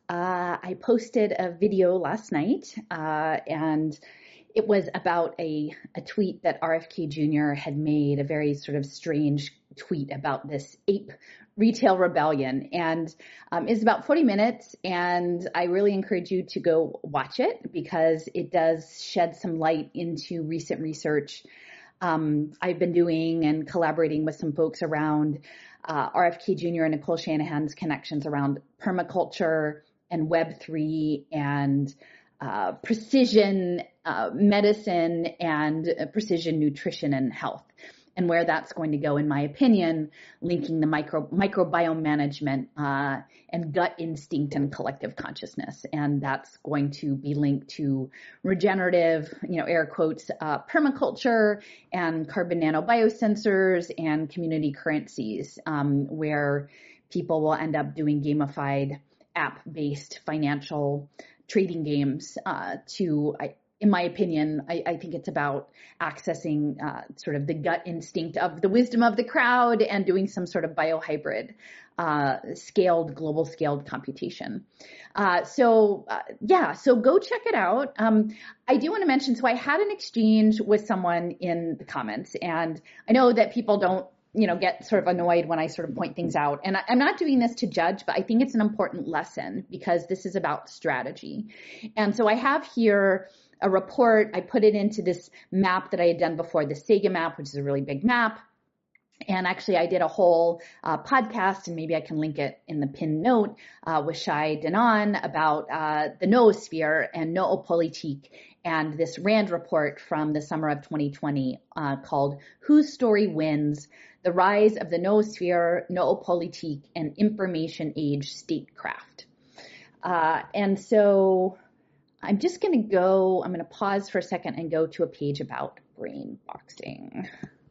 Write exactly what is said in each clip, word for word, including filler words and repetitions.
Uh, I posted a video last night, uh, and it was about a, a tweet that R F K Junior had made, a very sort of strange tweet about this ape retail rebellion. And um, it's about forty minutes, and I really encourage you to go watch it because it does shed some light into recent research um, I've been doing and collaborating with some folks around uh, R F K Junior and Nicole Shanahan's connections around permaculture and Web three and uh, precision uh, medicine and uh, precision nutrition and health, and where that's going to go, in my opinion, linking the micro microbiome management uh, and gut instinct and collective consciousness. And that's going to be linked to regenerative, you know, air quotes, uh, permaculture and carbon nanobiosensors and community currencies, um, where people will end up doing gamified app-based financial trading games uh, to, I, in my opinion, I, I think it's about accessing uh, sort of the gut instinct of the wisdom of the crowd and doing some sort of biohybrid, uh, scaled, global scaled computation. Uh, so uh, yeah, so go check it out. Um, I do want to mention, so I had an exchange with someone in the comments, and I know that people don't, you know, get sort of annoyed when I sort of point things out. And I, I'm not doing this to judge, but I think it's an important lesson because this is about strategy. And so I have here a report. I put it into this map that I had done before, the Sega map, which is a really big map. And actually, I did a whole uh, podcast, and maybe I can link it in the pinned note, uh, with Shai Danan about uh, the noosphere and noopolitik, and this RAND report from the summer of twenty twenty uh, called Whose Story Wins? The Rise of the Noosphere, Noopolitik, and Information Age Statecraft. Uh, and so I'm just going to go, I'm going to pause for a second and go to a page about brain boxing.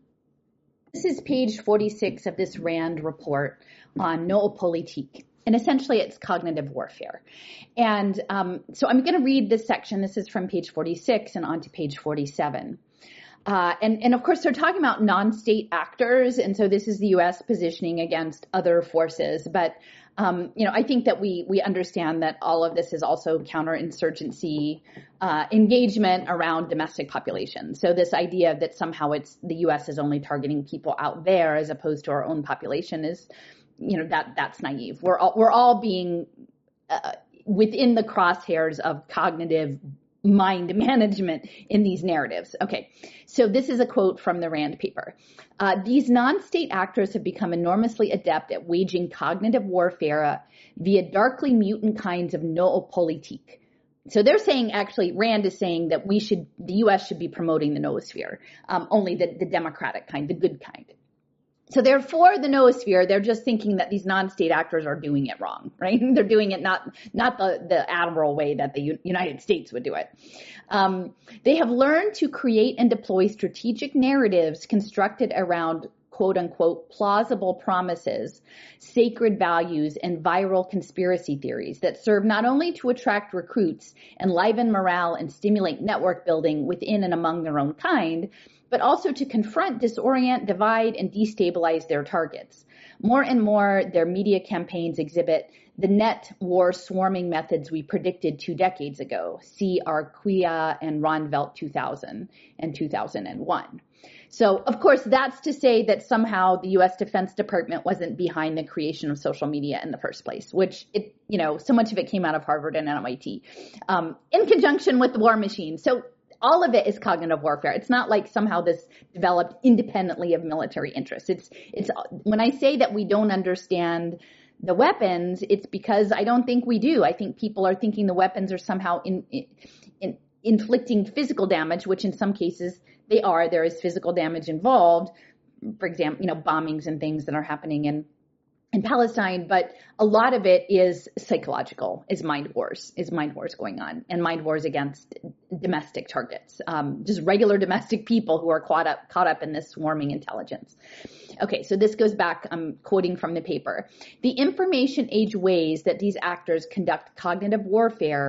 This is page forty-six of this RAND report on noopolitik. And essentially, it's cognitive warfare. And um, so I'm going to read this section. This is from page forty-six and on to page forty-seven. Uh, and, and of course, they're talking about non-state actors. And so this is the U S positioning against other forces. But, um, you know, I think that we we understand that all of this is also counterinsurgency uh, engagement around domestic population. So this idea that somehow it's the U S is only targeting people out there as opposed to our own population is, you know, that that's naive. We're all, we're all being uh, within the crosshairs of cognitive mind management in these narratives. Okay, so this is a quote from the RAND paper. Uh, These non-state actors have become enormously adept at waging cognitive warfare via darkly mutant kinds of noopolitik. So they're saying, actually, RAND is saying that we should, the U S should be promoting the noosphere, um, only the, the democratic kind, the good kind. So they're for the noosphere. They're just thinking that these non-state actors are doing it wrong, right? They're doing it not not the, the admirable way that the U- United States would do it. Um, they have learned to create and deploy strategic narratives constructed around quote unquote plausible promises, sacred values, and viral conspiracy theories that serve not only to attract recruits, enliven morale, and stimulate network building within and among their own kind, but also to confront, disorient, divide, and destabilize their targets. More and more, their media campaigns exhibit the net war swarming methods we predicted two decades ago. See Arquia and Ron Velt two thousand and two thousand one. So, of course, that's to say that somehow the U S Defense Department wasn't behind the creation of social media in the first place, which, it, you know, so much of it came out of Harvard and M I T, um, in conjunction with the war machine. So all of it is cognitive warfare. It's not like somehow this developed independently of military interests. It's, it's, when I say that we don't understand the weapons, it's because I don't think we do. I think people are thinking the weapons are somehow in, in, in inflicting physical damage, which in some cases they are. There is physical damage involved. For example, you know, bombings and things that are happening in in Palestine, but a lot of it is psychological, is mind wars, is mind wars going on, and mind wars against domestic targets, um, just regular domestic people who are caught up, caught up in this swarming intelligence. Okay, so this goes back, I'm quoting from the paper. The information age ways that these actors conduct cognitive warfare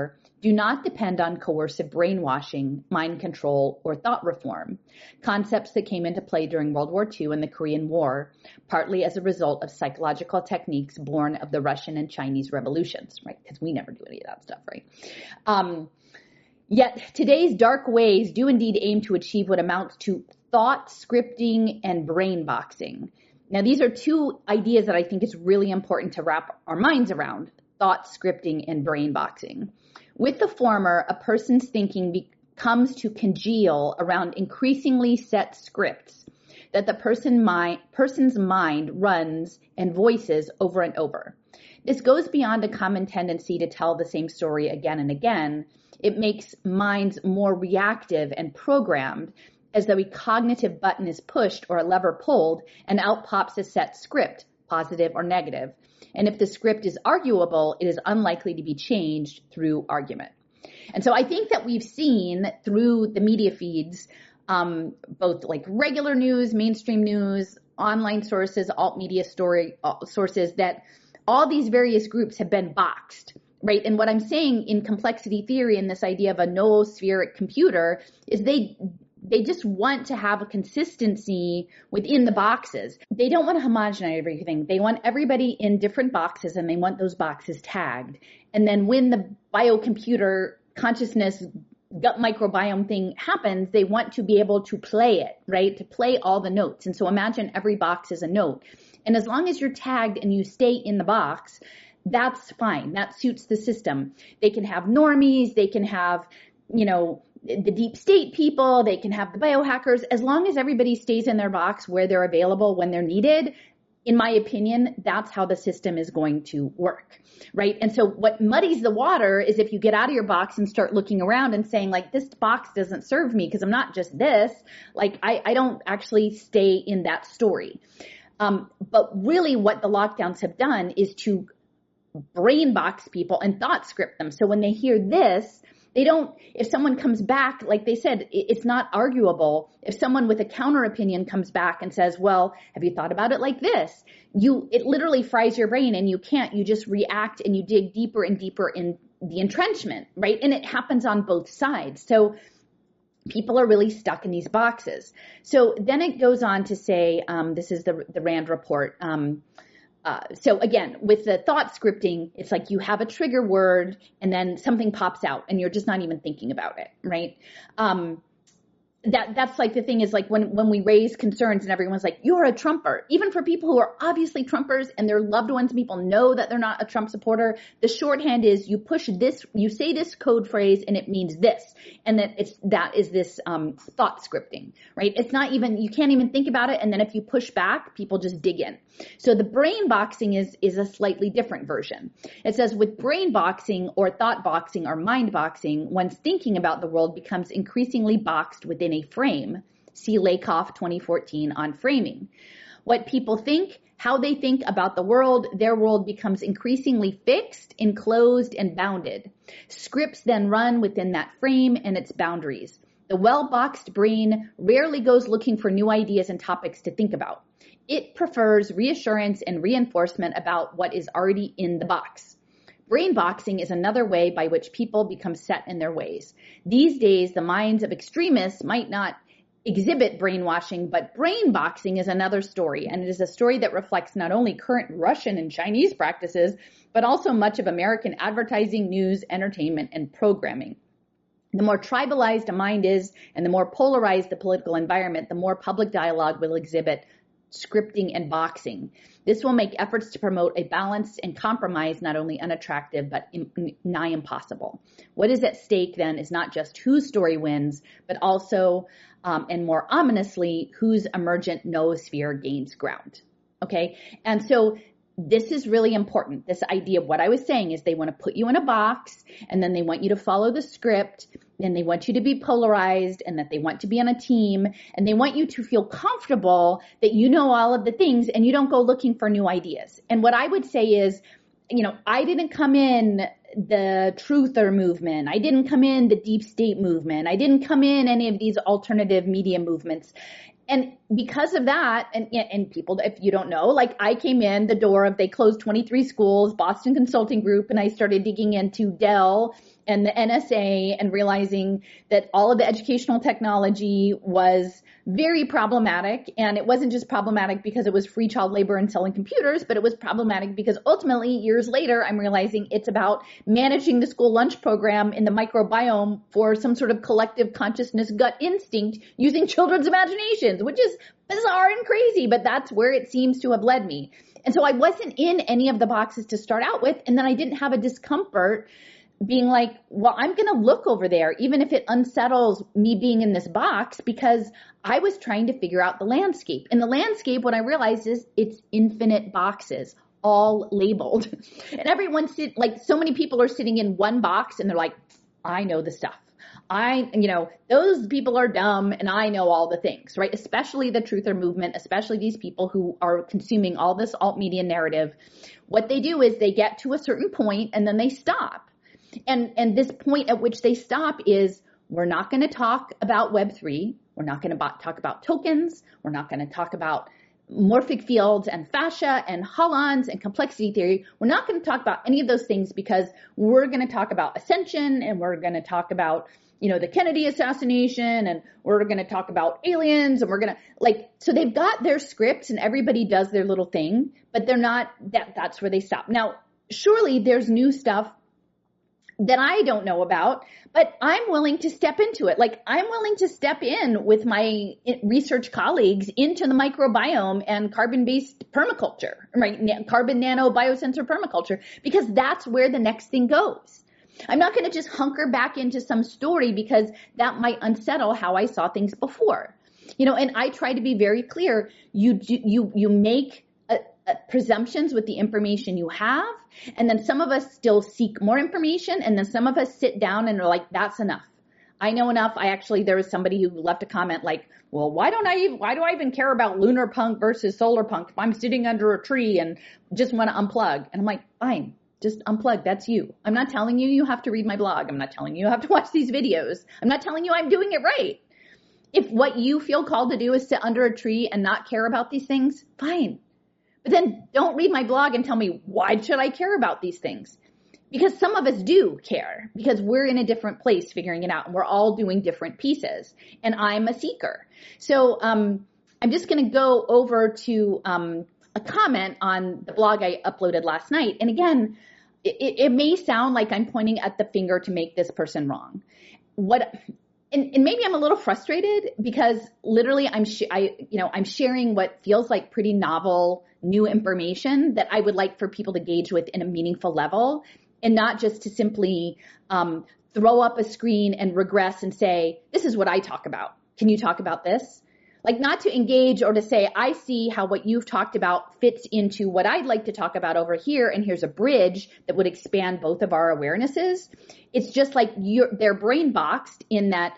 do not depend on coercive brainwashing, mind control, or thought reform, concepts that came into play during World War Two and the Korean War, partly as a result of psychological techniques born of the Russian and Chinese revolutions, right? Because we never do any of that stuff, right? Um, yet today's dark ways do indeed aim to achieve what amounts to thought scripting and brain boxing. Now, these are two ideas that I think is really important to wrap our minds around: thought scripting and brain boxing. With the former, a person's thinking be- comes to congeal around increasingly set scripts that the person mi- person's mind runs and voices over and over. This goes beyond a common tendency to tell the same story again and again. It makes minds more reactive and programmed, as though a cognitive button is pushed or a lever pulled and out pops a set script, positive or negative. And if the script is arguable, it is unlikely to be changed through argument. And so I think that we've seen through the media feeds, um, both like regular news, mainstream news, online sources, alt media story uh, sources, that all these various groups have been boxed, right? And what I'm saying in complexity theory and this idea of a noospheric computer is they They just want to have a consistency within the boxes. They don't want to homogenize everything. They want everybody in different boxes, and they want those boxes tagged. And then when the biocomputer consciousness gut microbiome thing happens, they want to be able to play it, right? To play all the notes. And so imagine every box is a note. And as long as you're tagged and you stay in the box, that's fine. That suits the system. They can have normies. They can have, you know, the deep state people, they can have the biohackers, as long as everybody stays in their box where they're available when they're needed. In my opinion, that's how the system is going to work, right? And so what muddies the water is if you get out of your box and start looking around and saying, like, this box doesn't serve me because I'm not just this, like I, I don't actually stay in that story. Um, but really what the lockdowns have done is to brain box people and thought script them. So when they hear this, they don't, if someone comes back, like they said, it's not arguable. If someone with a counter opinion comes back and says, well, have you thought about it like this? You, it literally fries your brain and you can't, you just react and you dig deeper and deeper in the entrenchment, right? And it happens on both sides. So people are really stuck in these boxes. So then it goes on to say, um, this is the, the Rand report, um, Uh, so again, with the thought scripting, it's like you have a trigger word and then something pops out and you're just not even thinking about it, right? Um, that that's like the thing is like when, when we raise concerns and everyone's like, you're a Trumper, even for people who are obviously Trumpers and their loved ones, people know that they're not a Trump supporter. The shorthand is you push this, you say this code phrase and it means this. And that it's, that is this, um, thought scripting, right? It's not even, you can't even think about it. And then if you push back, people just dig in. So the brain boxing is, is a slightly different version. It says with brain boxing or thought boxing or mind boxing, one's thinking about the world becomes increasingly boxed within a frame. See Lakoff twenty fourteen on framing. What people think, how they think about the world, their world becomes increasingly fixed, enclosed, and bounded. Scripts then run within that frame and its boundaries. The well-boxed brain rarely goes looking for new ideas and topics to think about. It prefers reassurance and reinforcement about what is already in the box. Brain boxing is another way by which people become set in their ways. These days, the minds of extremists might not exhibit brainwashing, but brain boxing is another story, and it is a story that reflects not only current Russian and Chinese practices, but also much of American advertising, news, entertainment, and programming. The more tribalized a mind is, and the more polarized the political environment, the more public dialogue will exhibit scripting and boxing. This will make efforts to promote a balanced and compromise not only unattractive, but nigh impossible. What is at stake then is not just whose story wins, but also, um, and more ominously, whose emergent noosphere gains ground. Okay? And so this is really important. This idea of what I was saying is they want to put you in a box and then they want you to follow the script and they want you to be polarized and that they want to be on a team and they want you to feel comfortable that you know all of the things and you don't go looking for new ideas. And what I would say is, you know, I didn't come in the truther movement. I didn't come in the deep state movement. I didn't come in any of these alternative media movements. And because of that, and, and people, if you don't know, like I came in the door of, they closed twenty-three schools, Boston Consulting Group, and I started digging into Dell and the N S A and realizing that all of the educational technology was very problematic. And it wasn't just problematic because it was free child labor and selling computers, but it was problematic because ultimately years later, I'm realizing it's about managing the school lunch program in the microbiome for some sort of collective consciousness gut instinct using children's imaginations, which is bizarre and crazy, but that's where it seems to have led me. And so I wasn't in any of the boxes to start out with. And then I didn't have a discomfort being like, well, I'm going to look over there, even if it unsettles me being in this box, because I was trying to figure out the landscape. And the landscape, what I realized is it's infinite boxes, all labeled. And everyone's sit, like so many people are sitting in one box and they're like, I know the stuff. I, you know, those people are dumb and I know all the things, right? Especially the truther movement, especially these people who are consuming all this alt media narrative. What they do is they get to a certain point and then they stop. And, and this point at which they stop is, we're not going to talk about Web three. We're not going to talk about tokens. We're not going to talk about morphic fields and fascia and holons and complexity theory. We're not going to talk about any of those things because we're going to talk about ascension and we're going to talk about, you know, the Kennedy assassination and we're going to talk about aliens and we're going to like, so they've got their scripts and everybody does their little thing, but they're not, that that's where they stop. Now, surely there's new stuff that I don't know about, but I'm willing to step into it. Like I'm willing to step in with my research colleagues into the microbiome and carbon-based permaculture, right? Carbon nano biosensor permaculture, because that's where the next thing goes. I'm not going to just hunker back into some story because that might unsettle how I saw things before. You know, and I try to be very clear. You you you make a, a presumptions with the information you have, and then some of us still seek more information, and then some of us sit down and are like, that's enough. I know enough. I actually, there was somebody who left a comment like, well, why don't I even, why do I even care about lunar punk versus solar punk if I'm sitting under a tree and just want to unplug? And I'm like, fine, just unplug. That's you. I'm not telling you you have to read my blog. I'm not telling you you have to watch these videos. I'm not telling you I'm doing it right. If what you feel called to do is sit under a tree and not care about these things, fine. But then don't read my blog and tell me, why should I care about these things? Because some of us do care, because we're in a different place figuring it out, and we're all doing different pieces. And I'm a seeker. So um, I'm just going to go over to um, a comment on the blog I uploaded last night. And again, it, it may sound like I'm pointing at the finger to make this person wrong. What, and, and maybe I'm a little frustrated because literally I'm, sh- I, you know, I'm sharing what feels like pretty novel, new information that I would like for people to engage with in a meaningful level, and not just to simply um, throw up a screen and regress and say, this is what I talk about. Can you talk about this? Like, not to engage or to say, I see how what you've talked about fits into what I'd like to talk about over here, and here's a bridge that would expand both of our awarenesses. It's just like you're, they're brain boxed in that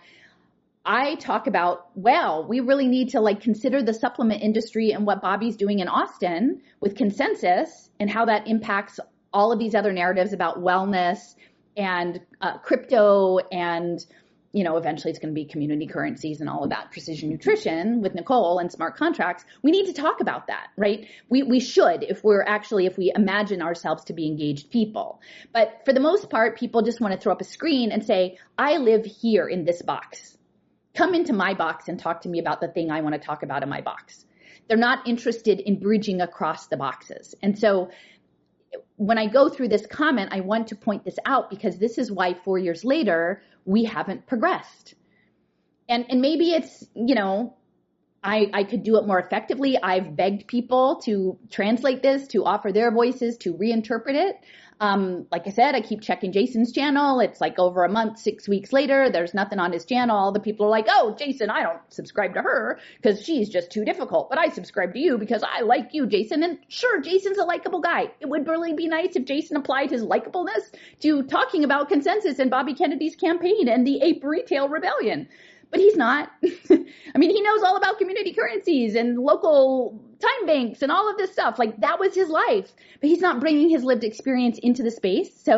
I talk about, well, we really need to like consider the supplement industry and what Bobby's doing in Austin with consensus and how that impacts all of these other narratives about wellness and uh, crypto and, you know, eventually it's going to be community currencies and all of that, precision nutrition with Nicole and smart contracts. We need to talk about that, right? We we should, if we're actually, if we imagine ourselves to be engaged people. But for the most part, people just want to throw up a screen and say, I live here in this box. Come into my box and talk to me about the thing I want to talk about in my box. They're not interested in bridging across the boxes. And so when I go through this comment, I want to point this out because this is why four years later, we haven't progressed. And, and maybe it's, you know, I, I could do it more effectively. I've begged people to translate this, to offer their voices, to reinterpret it. Um, like I said, I keep checking Jason's channel. It's like over a month, six weeks later, there's nothing on his channel. All the people are like, oh, Jason, I don't subscribe to her because she's just too difficult. But I subscribe to you because I like you, Jason. And sure, Jason's a likable guy. It would really be nice if Jason applied his likableness to talking about consensus and Bobby Kennedy's campaign and the ape retail rebellion. But he's not. I mean, he knows all about community currencies and local time banks and all of this stuff. Like, that was his life. But he's not bringing his lived experience into the space. So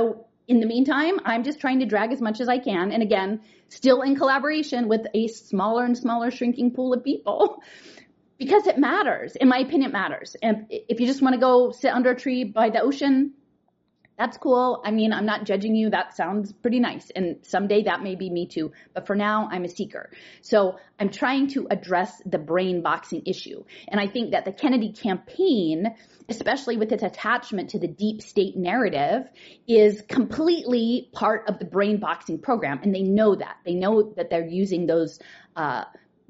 in the meantime, I'm just trying to drag as much as I can. And again, still in collaboration with a smaller and smaller shrinking pool of people, because it matters. In my opinion, it matters. And if you just want to go sit under a tree by the ocean, that's cool. I mean, I'm not judging you. That sounds pretty nice. And someday that may be me too. But for now, I'm a seeker. So I'm trying to address the brain boxing issue. And I think that the Kennedy campaign, especially with its attachment to the deep state narrative, is completely part of the brain boxing program. And they know that. They know that they're using those uh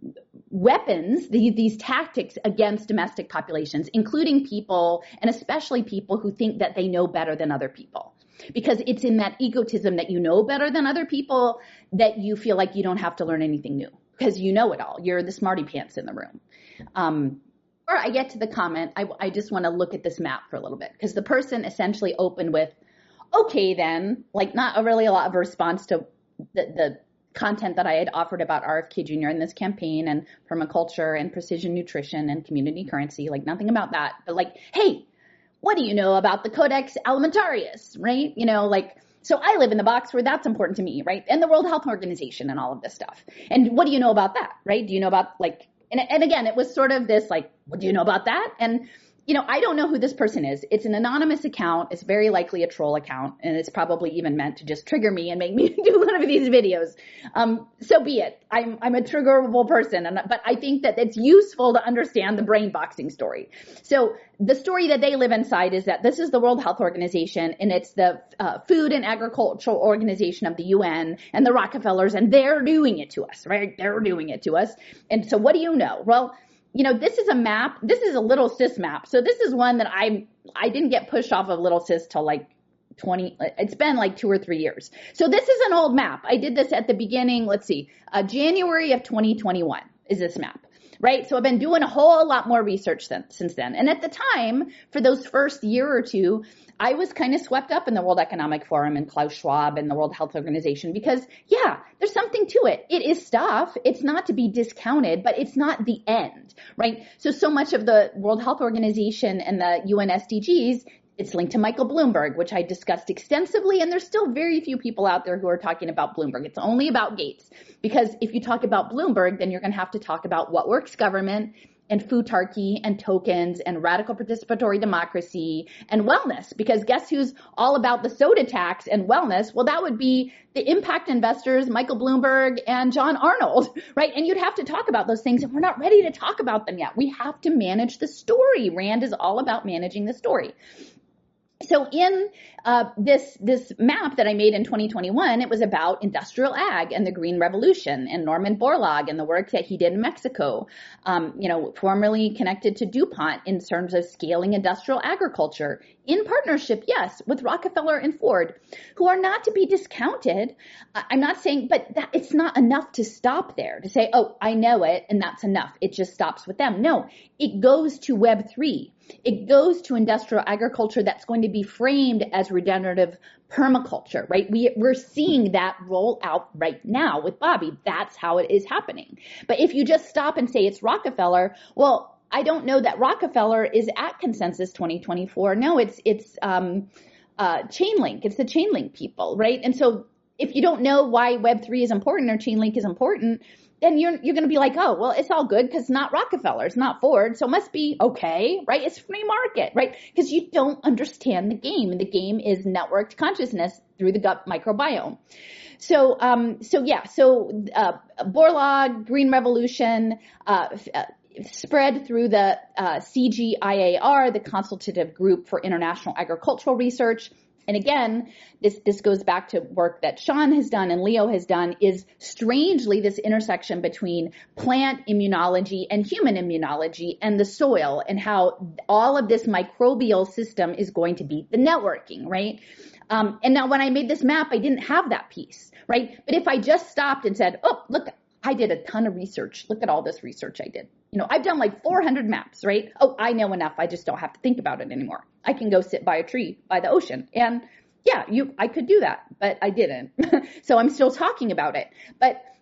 weapons, the, these tactics against domestic populations, including people, and especially people who think that they know better than other people. Because it's in that egotism that you know better than other people that you feel like you don't have to learn anything new, because you know it all. You're the smarty pants in the room. Um, before I get to the comment, I, I just want to look at this map for a little bit, because the person essentially opened with, okay, then, like not a really a lot of response to the, the content that I had offered about R F K Junior in this campaign and permaculture and precision nutrition and community currency, like nothing about that, but like, hey, what do you know about the Codex Alimentarius, right? You know, like, so I live in the box where that's important to me, right? And the World Health Organization and all of this stuff. And what do you know about that, right? Do you know about like, and, and again, it was sort of this like, what do you know about that? And you know, I don't know who this person is. It's an anonymous account. It's very likely a troll account, and it's probably even meant to just trigger me and make me do one of these videos. Um, so be it. I'm I'm a triggerable person, and but I think that it's useful to understand the brain boxing story. So the story that they live inside is that this is the World Health Organization, and it's the uh, Food and Agricultural Organization of the U N and the Rockefellers, and they're doing it to us, right? They're doing it to us. And so what do you know? Well, you know, this is a map. This is a Little Sis map. So this is one that I I didn't get pushed off of Little Sis till like twenty. It's been like two or three years. So this is an old map. I did this at the beginning. Let's see, uh, January of twenty twenty-one is this map, right? So I've been doing a whole lot more research since since then. And at the time, for those first year or two, I was kind of swept up in the World Economic Forum and Klaus Schwab and the World Health Organization because, yeah, there's something to it. It is stuff. It's not to be discounted, but it's not the end, right? So, so much of the World Health Organization and the U N S D Gs, it's linked to Michael Bloomberg, which I discussed extensively, and there's still very few people out there who are talking about Bloomberg. It's only about Gates, because if you talk about Bloomberg, then you're going to have to talk about what works government and futarchy and tokens and radical participatory democracy and wellness, because guess who's all about the soda tax and wellness? Well, that would be the impact investors, Michael Bloomberg and John Arnold, right? And you'd have to talk about those things, and we're not ready to talk about them yet. We have to manage the story. RAND is all about managing the story. So in uh, this this map that I made in twenty twenty-one, it was about industrial ag and the Green Revolution and Norman Borlaug and the work that he did in Mexico, um, you know, formerly connected to DuPont in terms of scaling industrial agriculture in partnership, yes, with Rockefeller and Ford, who are not to be discounted. I'm not saying, but that, it's not enough to stop there, to say, oh, I know it, and that's enough. It just stops with them. No, it goes to Web three. It goes to industrial agriculture that's going to be framed as regenerative permaculture, right? We, we're seeing that roll out right now with Bobby. That's how it is happening. But if you just stop and say it's Rockefeller, well, I don't know that Rockefeller is at Consensus twenty twenty-four. No, it's it's um, uh, Chainlink. It's the Chainlink people, right? And so if you don't know why Web three is important or Chainlink is important, then you're you're going to be like, oh, well, it's all good because it's not Rockefeller, it's not Ford, so it must be okay, right? It's free market, right? Because you don't understand the game, and the game is networked consciousness through the gut microbiome. So, um, so yeah, so uh, Borlaug, Green Revolution, uh, uh, spread through the uh, C G I A R, the Consultative Group for International Agricultural Research. And again, this, this goes back to work that Sean has done and Leo has done, is strangely this intersection between plant immunology and human immunology and the soil, and how all of this microbial system is going to be the networking, right? Um, and now when I made this map, I didn't have that piece, right? But if I just stopped and said, oh, look, I did a ton of research. Look at all this research I did. You know, I've done like four hundred maps, right? Oh, I know enough. I just don't have to think about it anymore. I can go sit by a tree by the ocean. And yeah, you, I could do that, but I didn't. So I'm still talking about it. But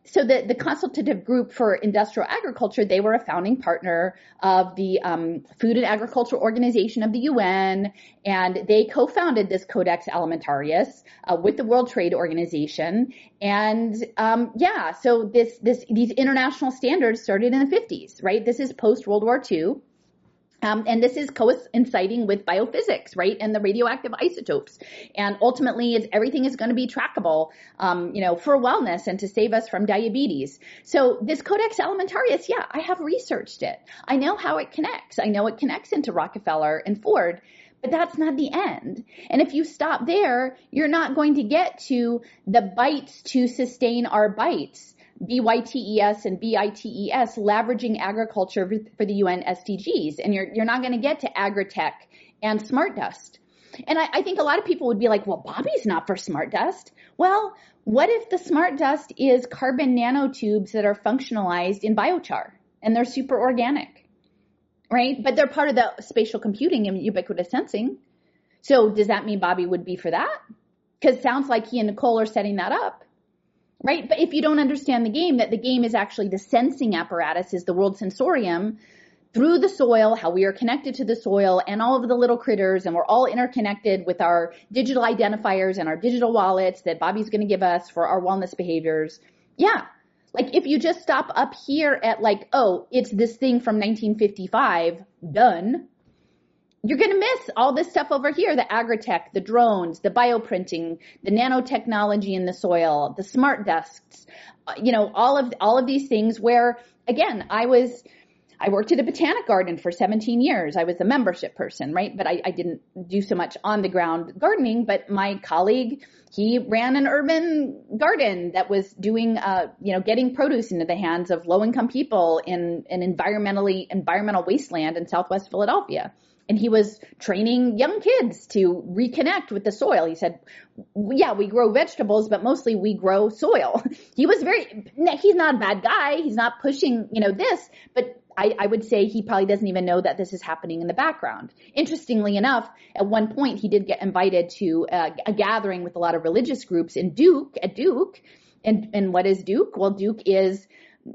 so the, the Consultative Group for Industrial Agriculture, they were a founding partner of the um, Food and Agriculture Organization of the U N, and they co-founded this Codex Alimentarius uh, with the World Trade Organization. And um, yeah, so this this these international standards started in the fifties, right? This is post-World War Two. Um, and this is coinciding with biophysics, right, and the radioactive isotopes. And ultimately, it's, everything is going to be trackable, um, you know, for wellness and to save us from diabetes. So this Codex Alimentarius, yeah, I have researched it. I know how it connects. I know it connects into Rockefeller and Ford. But that's not the end. And if you stop there, you're not going to get to the bites to sustain our bites. B Y T E S and B I T E S, leveraging agriculture for the U N S D Gs. And you're, you're not going to get to agritech and smart dust. And I, I think a lot of people would be like, well, Bobby's not for smart dust. Well, what if the smart dust is carbon nanotubes that are functionalized in biochar and they're super organic, right? But they're part of the spatial computing and ubiquitous sensing. So does that mean Bobby would be for that? Because it sounds like he and Nicole are setting that up. Right? But if you don't understand the game, that the game is actually the sensing apparatus, is the world sensorium through the soil, how we are connected to the soil and all of the little critters, and we're all interconnected with our digital identifiers and our digital wallets that Bobby's going to give us for our wellness behaviors. Yeah. Like if you just stop up here at like, oh, it's this thing from nineteen fifty-five, done. You're going to miss all this stuff over here, the agritech, the drones, the bioprinting, the nanotechnology in the soil, the smart desks, you know, all of, all of these things where, again, I was, I worked at a botanic garden for seventeen years. I was a membership person, right? But I, I didn't do so much on the ground gardening, but my colleague, he ran an urban garden that was doing, uh, you know, getting produce into the hands of low income people in an environmentally, environmental wasteland in Southwest Philadelphia. And he was training young kids to reconnect with the soil. He said, yeah, we grow vegetables, but mostly we grow soil. He was very, he's not a bad guy. He's not pushing, you know, this, but I, I would say he probably doesn't even know that this is happening in the background. Interestingly enough, at one point, he did get invited to a, a gathering with a lot of religious groups in Duke, at Duke. And, and what is Duke? Well, Duke is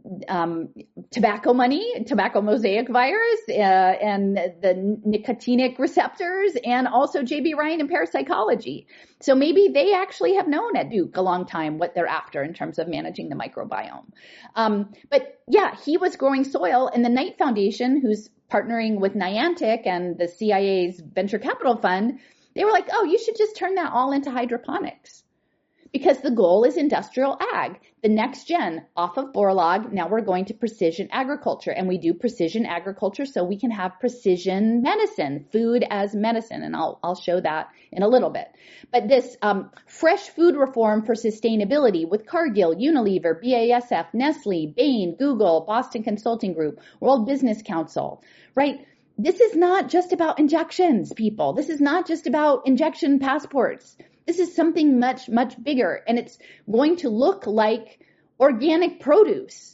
Um, tobacco money, tobacco mosaic virus, uh, and the nicotinic receptors, and also J B Ryan and parapsychology. So maybe they actually have known at Duke a long time what they're after in terms of managing the microbiome. Um, but yeah, he was growing soil, and the Knight Foundation, who's partnering with Niantic and the C I A's venture capital fund, they were like, oh, you should just turn that all into hydroponics. Because the goal is industrial ag, the next gen off of Borlaug. Now we're going to precision agriculture, and we do precision agriculture so we can have precision medicine, food as medicine. And I'll, I'll show that in a little bit. But this um, fresh food reform for sustainability with Cargill, Unilever, B A S F, Nestle, Bain, Google, Boston Consulting Group, World Business Council, right? This is not just about injections, people. This is not just about injection passports. This is something much, much bigger, and it's going to look like organic produce.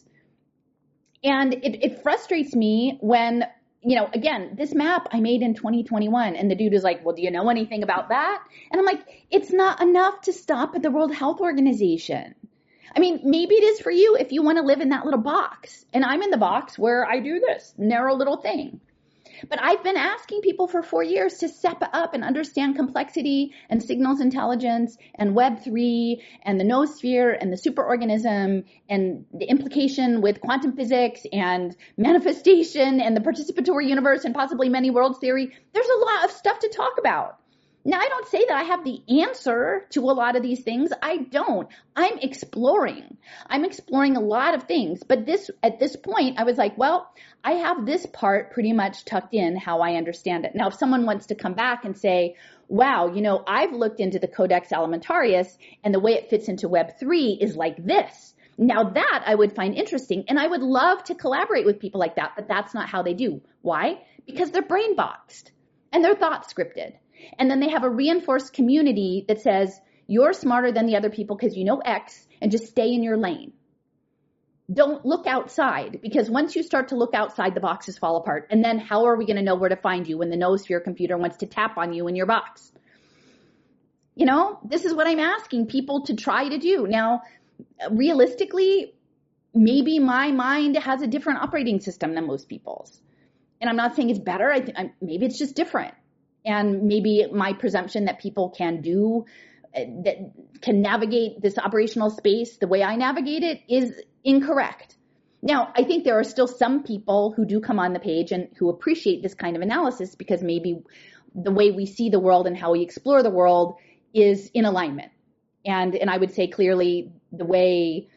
And it, it frustrates me when, you know, again, this map I made in twenty twenty-one, and the dude is like, well, do you know anything about that? And I'm like, it's not enough to stop at the World Health Organization. I mean, maybe it is for you if you want to live in that little box. And I'm in the box where I do this narrow little thing. But I've been asking people for four years to step up and understand complexity and signals intelligence and Web three and the noosphere and the superorganism and the implication with quantum physics and manifestation and the participatory universe and possibly many worlds theory. There's a lot of stuff to talk about. Now, I don't say that I have the answer to a lot of these things. I don't. I'm exploring. I'm exploring a lot of things. But this, at this point, I was like, well, I have this part pretty much tucked in how I understand it. Now, if someone wants to come back and say, wow, you know, I've looked into the Codex Alimentarius and the way it fits into Web three is like this. Now that I would find interesting, and I would love to collaborate with people like that, but that's not how they do. Why? Because they're brain boxed and they're thought scripted. And then they have a reinforced community that says, you're smarter than the other people because you know X, and just stay in your lane. Don't look outside, because once you start to look outside, the boxes fall apart. And then how are we going to know where to find you when the noosphere computer wants to tap on you in your box? You know, this is what I'm asking people to try to do. Now, realistically, maybe my mind has a different operating system than most people's. And I'm not saying it's better. I think maybe it's just different. And maybe my presumption that people can do, that can navigate this operational space the way I navigate it is incorrect. Now, I think there are still some people who do come on the page and who appreciate this kind of analysis because maybe the way we see the world and how we explore the world is in alignment. And, and I would say clearly the way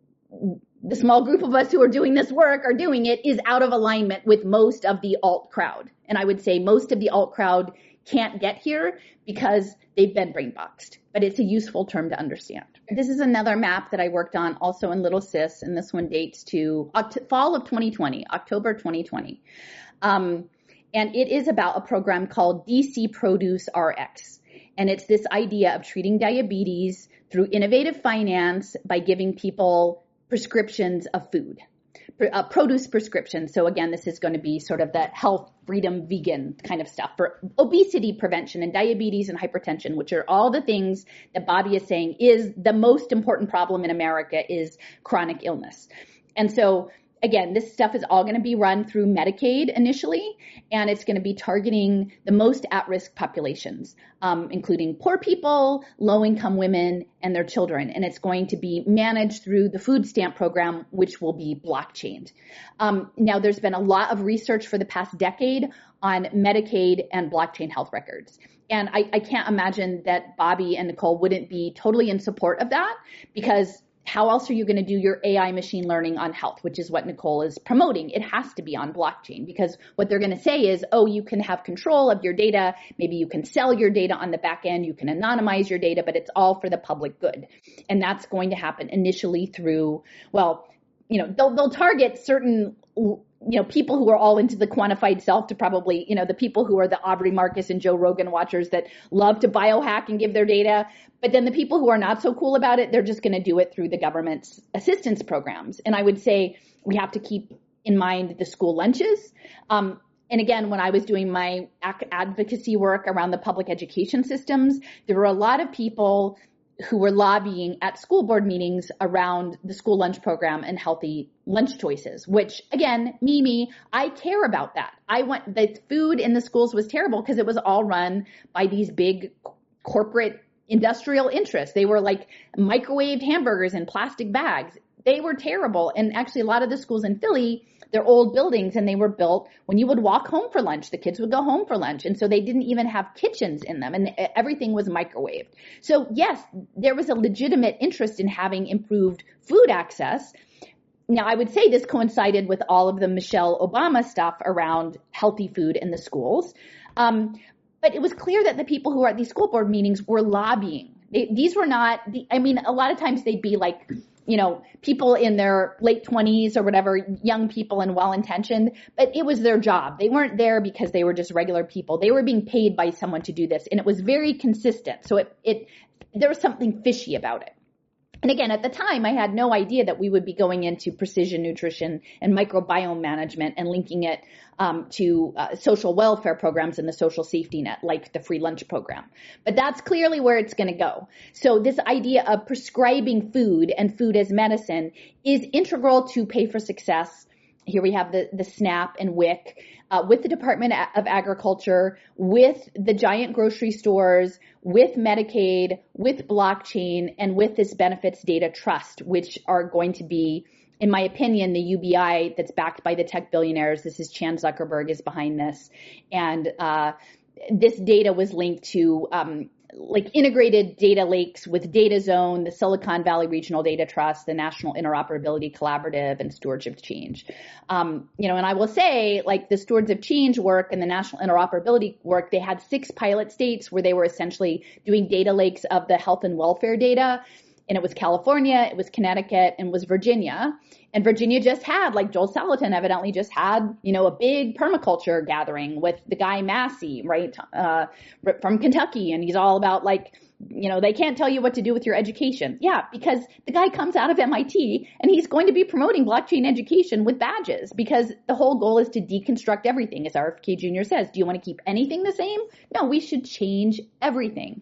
the small group of us who are doing this work are doing it is out of alignment with most of the alt crowd. And I would say most of the alt crowd can't get here because they've been brain boxed, but it's a useful term to understand. This is another map that I worked on also in Little Sis, and this one dates to oct- fall of twenty twenty, October twenty twenty. Um, and it is about a program called D C Produce R X. And it's this idea of treating diabetes through innovative finance by giving people prescriptions of food, uh, produce prescriptions. So again, this is going to be sort of the health, freedom, vegan kind of stuff for obesity prevention and diabetes and hypertension, which are all the things that Bobby is saying is the most important problem in America is chronic illness. And so again, this stuff is all going to be run through Medicaid initially, and it's going to be targeting the most at-risk populations, um, including poor people, low-income women, and their children. And it's going to be managed through the food stamp program, which will be blockchained. Um, now, there's been a lot of research for the past decade on Medicaid and blockchain health records. And I, I can't imagine that Bobby and Nicole wouldn't be totally in support of that, because how else are you going to do your A I machine learning on health, which is what Nicole is promoting? It has to be on blockchain, because what they're going to say is, oh, you can have control of your data. Maybe you can sell your data on the back end. You can anonymize your data, but it's all for the public good. And that's going to happen initially through, well, you know, they'll, they'll target certain, you know, people who are all into the quantified self to probably, you know, the people who are the Aubrey Marcus and Joe Rogan watchers that love to biohack and give their data. But then the people who are not so cool about it, they're just going to do it through the government's assistance programs. And I would say we have to keep in mind the school lunches. Um, and again, when I was doing my ac- advocacy work around the public education systems, there were a lot of people who were lobbying at school board meetings around the school lunch program and healthy lunch choices, which again, me, me, I care about that. I want, the food in the schools was terrible because it was all run by these big corporate industrial interests. They were like microwaved hamburgers in plastic bags. They were terrible. And actually a lot of the schools in Philly, they're old buildings and they were built when you would walk home for lunch. The kids would go home for lunch. And so they didn't even have kitchens in them and everything was microwaved. So yes, there was a legitimate interest in having improved food access. Now I would say this coincided with all of the Michelle Obama stuff around healthy food in the schools. Um, But it was clear that the people who were at these school board meetings were lobbying. They, these were not, the, I mean, a lot of times they'd be like, you know, people in their late twenties or whatever, young people and well-intentioned, but it was their job. They weren't there because they were just regular people. They were being paid by someone to do this, and it was very consistent. So it, it there was something fishy about it. And again, at the time, I had no idea that we would be going into precision nutrition and microbiome management and linking it um, to uh, social welfare programs and the social safety net, like the free lunch program. But that's clearly where it's going to go. So this idea of prescribing food and food as medicine is integral to Pay for Success. Here we have the, the SNAP and W I C. Uh, with the Department of Agriculture, with the giant grocery stores, with Medicaid, with blockchain, and with this benefits data trust, which are going to be, in my opinion, the U B I that's backed by the tech billionaires. This is Chan Zuckerberg is behind this. And uh, this data was linked to um, like integrated data lakes with DataZone, the Silicon Valley Regional Data Trust, the National Interoperability Collaborative, and Stewards of Change. Um, you know, and I will say, like the Stewards of Change work and the National Interoperability work, they had six pilot states where they were essentially doing data lakes of the health and welfare data. And it was California, it was Connecticut, and it was Virginia. And Virginia just had, like Joel Salatin evidently just had, you know, a big permaculture gathering with the guy Massey, right, uh, from Kentucky. And he's all about like, you know, they can't tell you what to do with your education. Yeah, because the guy comes out of M I T and he's going to be promoting blockchain education with badges, because the whole goal is to deconstruct everything. As R F K Junior says, do you want to keep anything the same? No, we should change everything.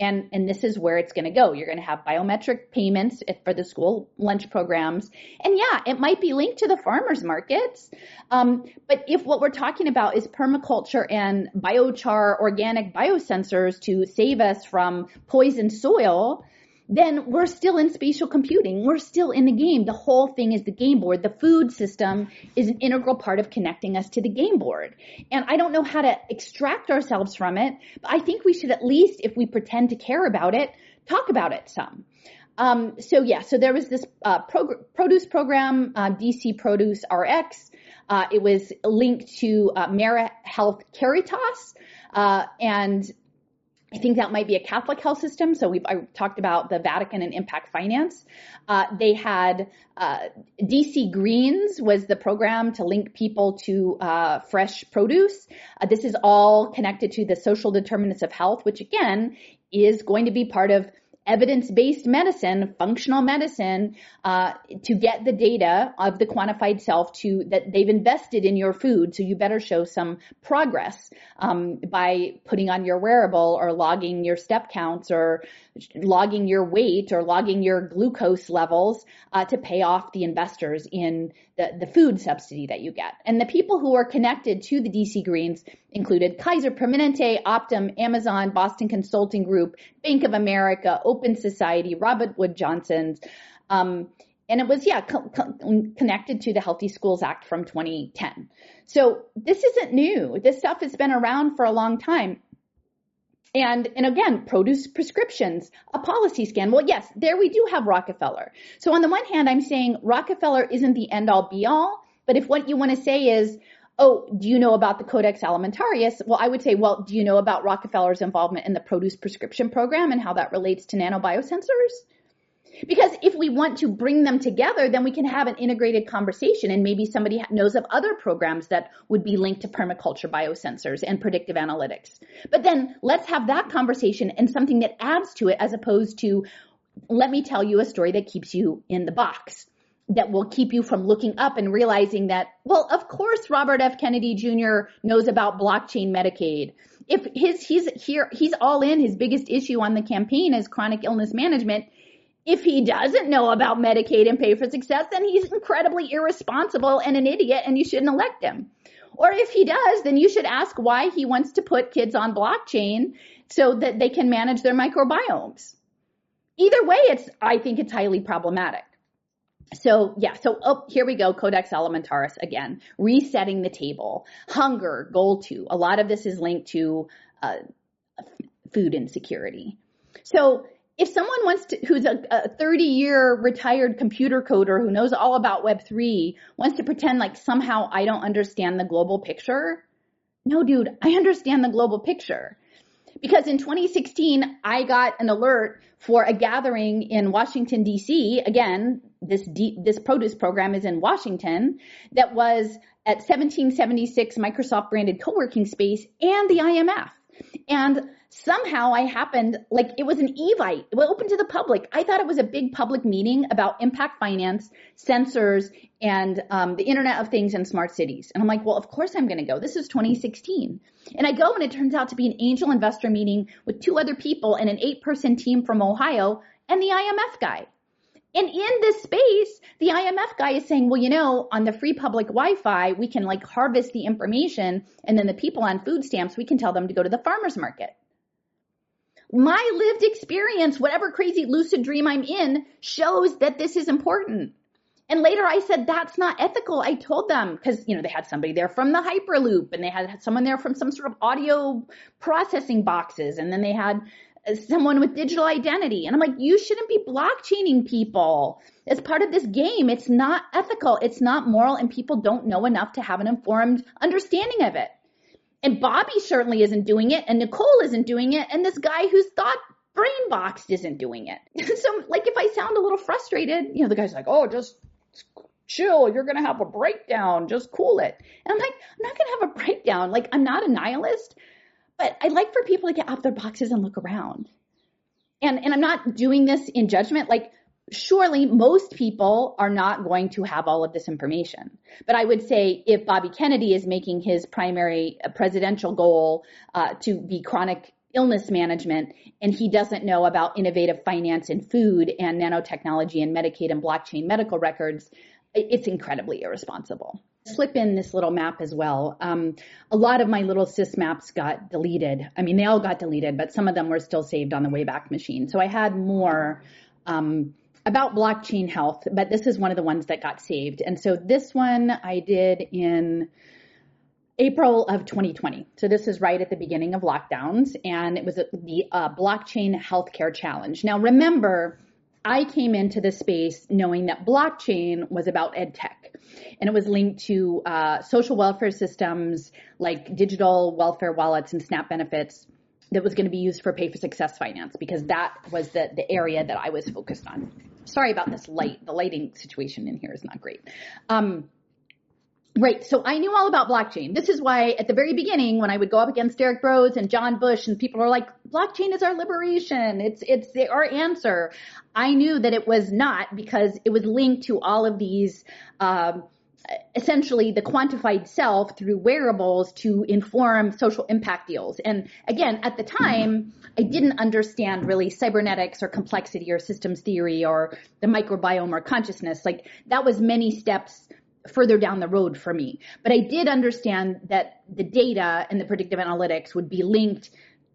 And, and this is where it's going to go. You're going to have biometric payments for the school lunch programs. And yeah, it might be linked to the farmers markets. Um, but if what we're talking about is permaculture and biochar organic biosensors to save us from poisoned soil, then we're still in spatial computing. We're still in the game. The whole thing is the game board. The food system is an integral part of connecting us to the game board. And I don't know how to extract ourselves from it, but I think we should at least, if we pretend to care about it, talk about it some. Um, so yeah, so there was this uh, prog- produce program, uh, D C Produce R X. Uh, it was linked to uh, Mera Health Caritas, uh, and I think that might be a Catholic health system. So we've I talked about the Vatican and Impact Finance. Uh, they had uh, D C Greens was the program to link people to uh, fresh produce. Uh, this is all connected to the social determinants of health, which again is going to be part of evidence-based medicine, functional medicine, uh, to get the data of the quantified self to that they've invested in your food. So you better show some progress um, by putting on your wearable or logging your step counts or logging your weight or logging your glucose levels uh, to pay off the investors in the, the food subsidy that you get. And the people who are connected to the D C Greens included Kaiser Permanente, Optum, Amazon, Boston Consulting Group, Bank of America, Open Society, Robert Wood Johnson's, um, and it was, yeah, co- co- connected to the Healthy Schools Act from twenty ten. So this isn't new. This stuff has been around for a long time. And, and again, produce prescriptions, a policy scan. Well, yes, there we do have Rockefeller. So on the one hand, I'm saying Rockefeller isn't the end all be all, but if what you want to say is, oh, do you know about the Codex Alimentarius? Well, I would say, well, do you know about Rockefeller's involvement in the produce prescription program and how that relates to nanobiosensors? Because if we want to bring them together, then we can have an integrated conversation, and maybe somebody knows of other programs that would be linked to permaculture biosensors and predictive analytics. But then let's have that conversation and something that adds to it, as opposed to, let me tell you a story that keeps you in the box, that will keep you from looking up and realizing that, well, of course, Robert F. Kennedy Junior knows about blockchain Medicaid. If his, he's here, he's all in, his biggest issue on the campaign is chronic illness management. If he doesn't know about Medicaid and Pay for Success, then he's incredibly irresponsible and an idiot, and you shouldn't elect him. Or if he does, then you should ask why he wants to put kids on blockchain so that they can manage their microbiomes. Either way, it's, I think it's highly problematic. So yeah, so oh, here we go, Codex Alimentarius again, resetting the table, hunger, goal two. A lot of this is linked to uh, food insecurity. So if someone wants to, who's a, a thirty-year retired computer coder who knows all about Web three, wants to pretend like somehow I don't understand the global picture, no, dude, I understand the global picture. Because in twenty sixteen, I got an alert for a gathering in Washington, D C. Again, this D, this produce program is in Washington, that was at seventeen seventy-six Microsoft branded co-working space and the I M F. And somehow I happened, like it was an Evite, it was open to the public. I thought it was a big public meeting about impact finance, sensors, and um, the Internet of Things and smart cities. And I'm like, well, of course I'm going to go. This is twenty sixteen. And I go and it turns out to be an angel investor meeting with two other people and an eight-person team from Ohio and the I M F guy. And in this space, the I M F guy is saying, well, you know, on the free public Wi-Fi, we can like harvest the information, and then the people on food stamps, we can tell them to go to the farmer's market. My lived experience, whatever crazy lucid dream I'm in, shows that this is important. And later I said, that's not ethical. I told them, because, you know, they had somebody there from the Hyperloop, and they had someone there from some sort of audio processing boxes, and then they had someone with digital identity. And I'm like, you shouldn't be blockchaining people as part of this game. It's not ethical. It's not moral. And people don't know enough to have an informed understanding of it. And Bobby certainly isn't doing it. And Nicole isn't doing it. And this guy who's thought brain boxed isn't doing it. So like, if I sound a little frustrated, you know, the guy's like, oh, just chill. You're going to have a breakdown. Just cool it. And I'm like, I'm not going to have a breakdown. Like, I'm not a nihilist. But I'd like for people to get off their boxes and look around. And, and I'm not doing this in judgment. Like, surely most people are not going to have all of this information. But I would say if Bobby Kennedy is making his primary presidential goal uh, to be chronic illness management, and he doesn't know about innovative finance and food and nanotechnology and Medicaid and blockchain medical records, it's incredibly irresponsible. Slip in this little map as well. Um, a lot of my little sys maps got deleted. I mean, they all got deleted, but some of them were still saved on the Wayback Machine. So I had more um, about blockchain health, but this is one of the ones that got saved. And so this one I did in April of twenty twenty. So this is right at the beginning of lockdowns, and it was the uh, Blockchain Healthcare Challenge. Now, remember, I came into this space knowing that blockchain was about ed tech, and it was linked to uh, social welfare systems like digital welfare wallets and SNAP benefits that was going to be used for pay for success finance, because that was the, the area that I was focused on. Sorry about this light. The lighting situation in here is not great. Um, Right. So I knew all about blockchain. This is why at the very beginning, when I would go up against Derek Bros and John Bush and people are like, blockchain is our liberation. It's, it's the, our answer. I knew that it was not, because it was linked to all of these, um, essentially the quantified self through wearables to inform social impact deals. And again, at the time, I didn't understand really cybernetics or complexity or systems theory or the microbiome or consciousness. Like that was many steps further down the road for me. But I did understand that the data and the predictive analytics would be linked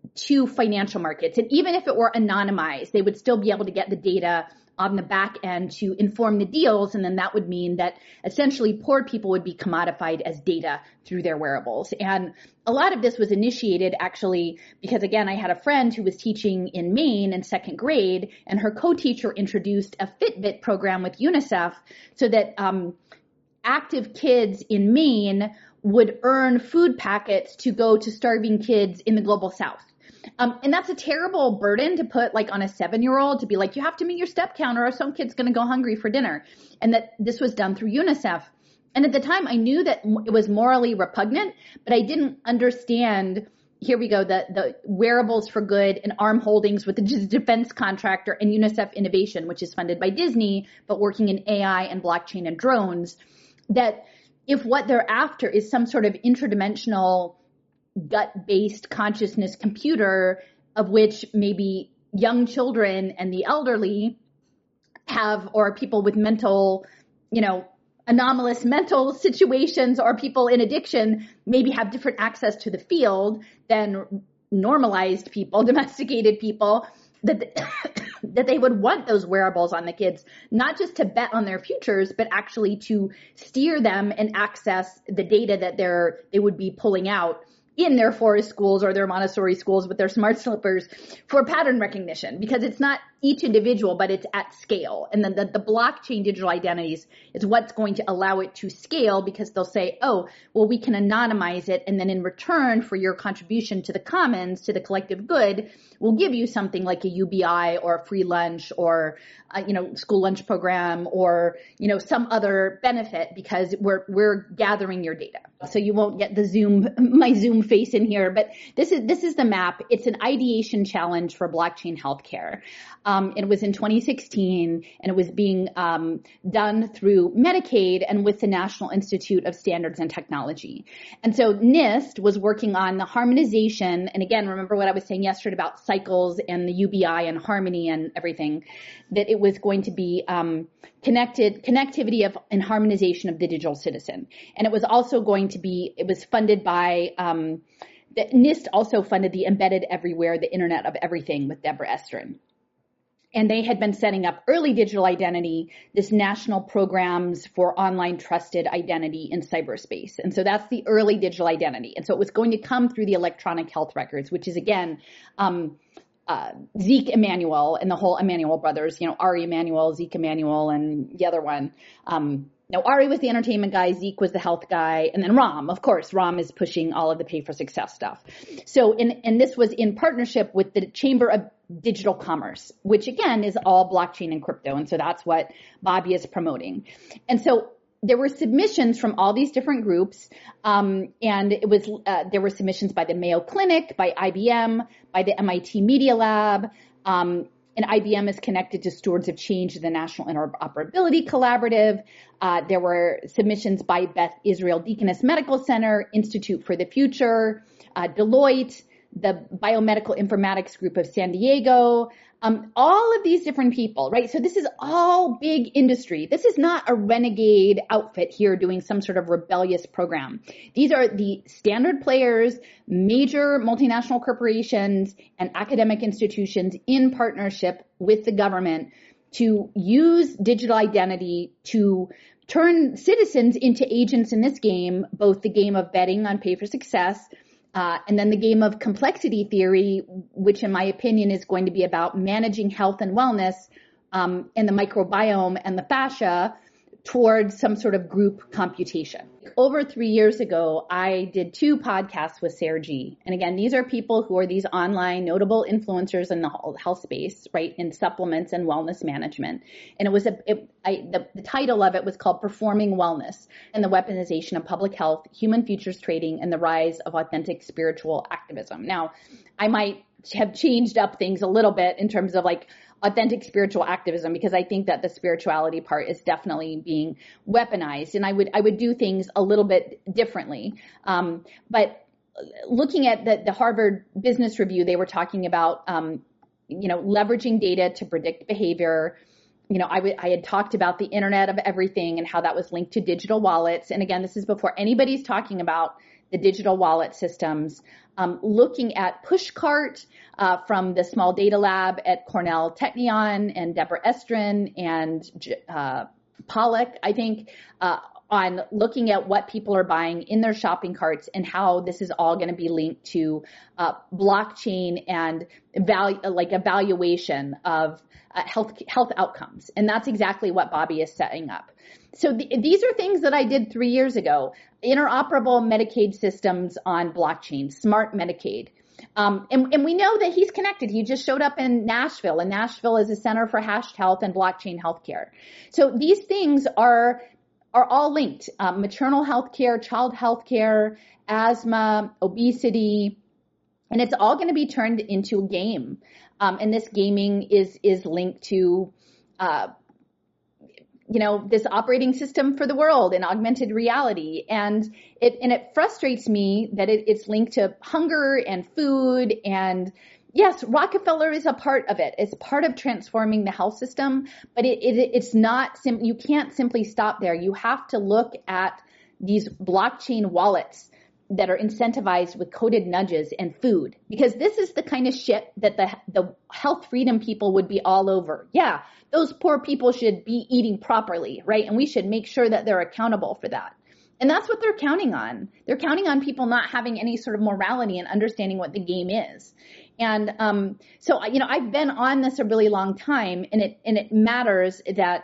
to financial markets. And even if it were anonymized, they would still be able to get the data on the back end to inform the deals. And then that would mean that essentially poor people would be commodified as data through their wearables. And a lot of this was initiated actually because, again, I had a friend who was teaching in Maine in second grade, and her co-teacher introduced a Fitbit program with UNICEF so that, um, active kids in Maine would earn food packets to go to starving kids in the global south. Um, and that's a terrible burden to put like on a seven-year-old, to be like, you have to meet your step count or some kid's going to go hungry for dinner. And that this was done through UNICEF. And at the time I knew that it was morally repugnant, but I didn't understand, here we go, the, the Wearables for Good and Arm Holdings with the defense contractor and UNICEF Innovation, which is funded by Disney, but working in A I and blockchain and drones, that if what they're after is some sort of interdimensional gut-based consciousness computer of which maybe young children and the elderly have, or people with mental, you know, anomalous mental situations or people in addiction maybe have different access to the field than normalized people, domesticated people, that that they would want those wearables on the kids, not just to bet on their futures, but actually to steer them and access the data that they're they would be pulling out in their forest schools or their Montessori schools with their smart slippers for pattern recognition, because it's not each individual, but it's at scale. And then the, the blockchain digital identities is what's going to allow it to scale, because they'll say, oh, well, we can anonymize it. And then in return for your contribution to the commons, to the collective good, we'll give you something like a U B I or a free lunch or, uh, you know, school lunch program or, you know, some other benefit, because we're, we're gathering your data. So you won't get the Zoom, my Zoom face in here, but this is, this is the map. It's an ideation challenge for blockchain healthcare. Um, it was in twenty sixteen, and it was being um, done through Medicaid and with the National Institute of Standards and Technology. And so NIST was working on the harmonization. And again, remember what I was saying yesterday about cycles and the U B I and harmony and everything, that it was going to be um, connected, connectivity of and harmonization of the digital citizen. And it was also going to be, it was funded by, um, the NIST also funded the Embedded Everywhere, the Internet of Everything with Deborah Estrin. And they had been setting up early digital identity, this national programs for online trusted identity in cyberspace. And so that's the early digital identity. And so it was going to come through the electronic health records, which is, again, um, uh, Zeke Emanuel and the whole Emanuel brothers, you know, Ari Emanuel, Zeke Emanuel, and the other one. Um, Now, Ari was the entertainment guy, Zeke was the health guy, and then Ram, of course, Ram is pushing all of the pay for success stuff. So, in, and this was in partnership with the Chamber of Digital Commerce, which again is all blockchain and crypto. And so that's what Bobby is promoting. And so there were submissions from all these different groups, um, and it was uh, there were submissions by the Mayo Clinic, by I B M, by the M I T Media Lab, um, and I B M is connected to Stewards of Change, the National Interoperability Collaborative. Uh, there were submissions by Beth Israel Deaconess Medical Center, Institute for the Future, uh, Deloitte, the Biomedical Informatics Group of San Diego, um, all of these different people, right? So this is all big industry. This is not a renegade outfit here doing some sort of rebellious program. These are the standard players, major multinational corporations and academic institutions in partnership with the government to use digital identity to turn citizens into agents in this game, both the game of betting on pay for success, Uh, and then the game of complexity theory, which in my opinion is going to be about managing health and wellness um, and the microbiome and the fascia towards some sort of group computation. Over three years ago, I did two podcasts with Sarah G. And again, these are people who are these online notable influencers in the health space, right, in supplements and wellness management. And it was a, it, I, the, the title of it was called Performing Wellness and the Weaponization of Public Health, Human Futures Trading, and the Rise of Authentic Spiritual Activism. Now, I might have changed up things a little bit in terms of like authentic spiritual activism, because I think that the spirituality part is definitely being weaponized, and I would I would do things a little bit differently. Um, but looking at the, the Harvard Business Review, they were talking about um, you know leveraging data to predict behavior. You know, I, w- I had talked about the Internet of Everything and how that was linked to digital wallets. And again, this is before anybody's talking about the digital wallet systems. Um, looking at Pushcart uh, from the Small Data Lab at Cornell Technion and Deborah Estrin and uh, Pollock, I think, uh, on looking at what people are buying in their shopping carts and how this is all going to be linked to uh, blockchain and value, like evaluation of uh, health health outcomes. And that's exactly what Bobby is setting up. So th- these are things that I did three years ago. Interoperable Medicaid systems on blockchain, smart Medicaid. Um, and, and we know that he's connected. He just showed up in Nashville, and Nashville is a center for hashed health and blockchain healthcare. So these things are are all linked. Um, maternal health care, child health care, asthma, obesity, and it's all going to be turned into a game. Um, and this gaming is is linked to uh, you know, this operating system for the world in augmented reality. And it, and it frustrates me that it, it's linked to hunger and food. And yes, Rockefeller is a part of it. It's part of transforming the health system, but it, it it's not, sim- you can't simply stop there. You have to look at these blockchain wallets that are incentivized with coded nudges and food, because this is the kind of shit that the the health freedom people would be all over. Yeah, those poor people should be eating properly, right? And we should make sure that they're accountable for that. And that's what they're counting on. They're counting on people not having any sort of morality and understanding what the game is. And um, so, you know, I've been on this a really long time, and it and it matters that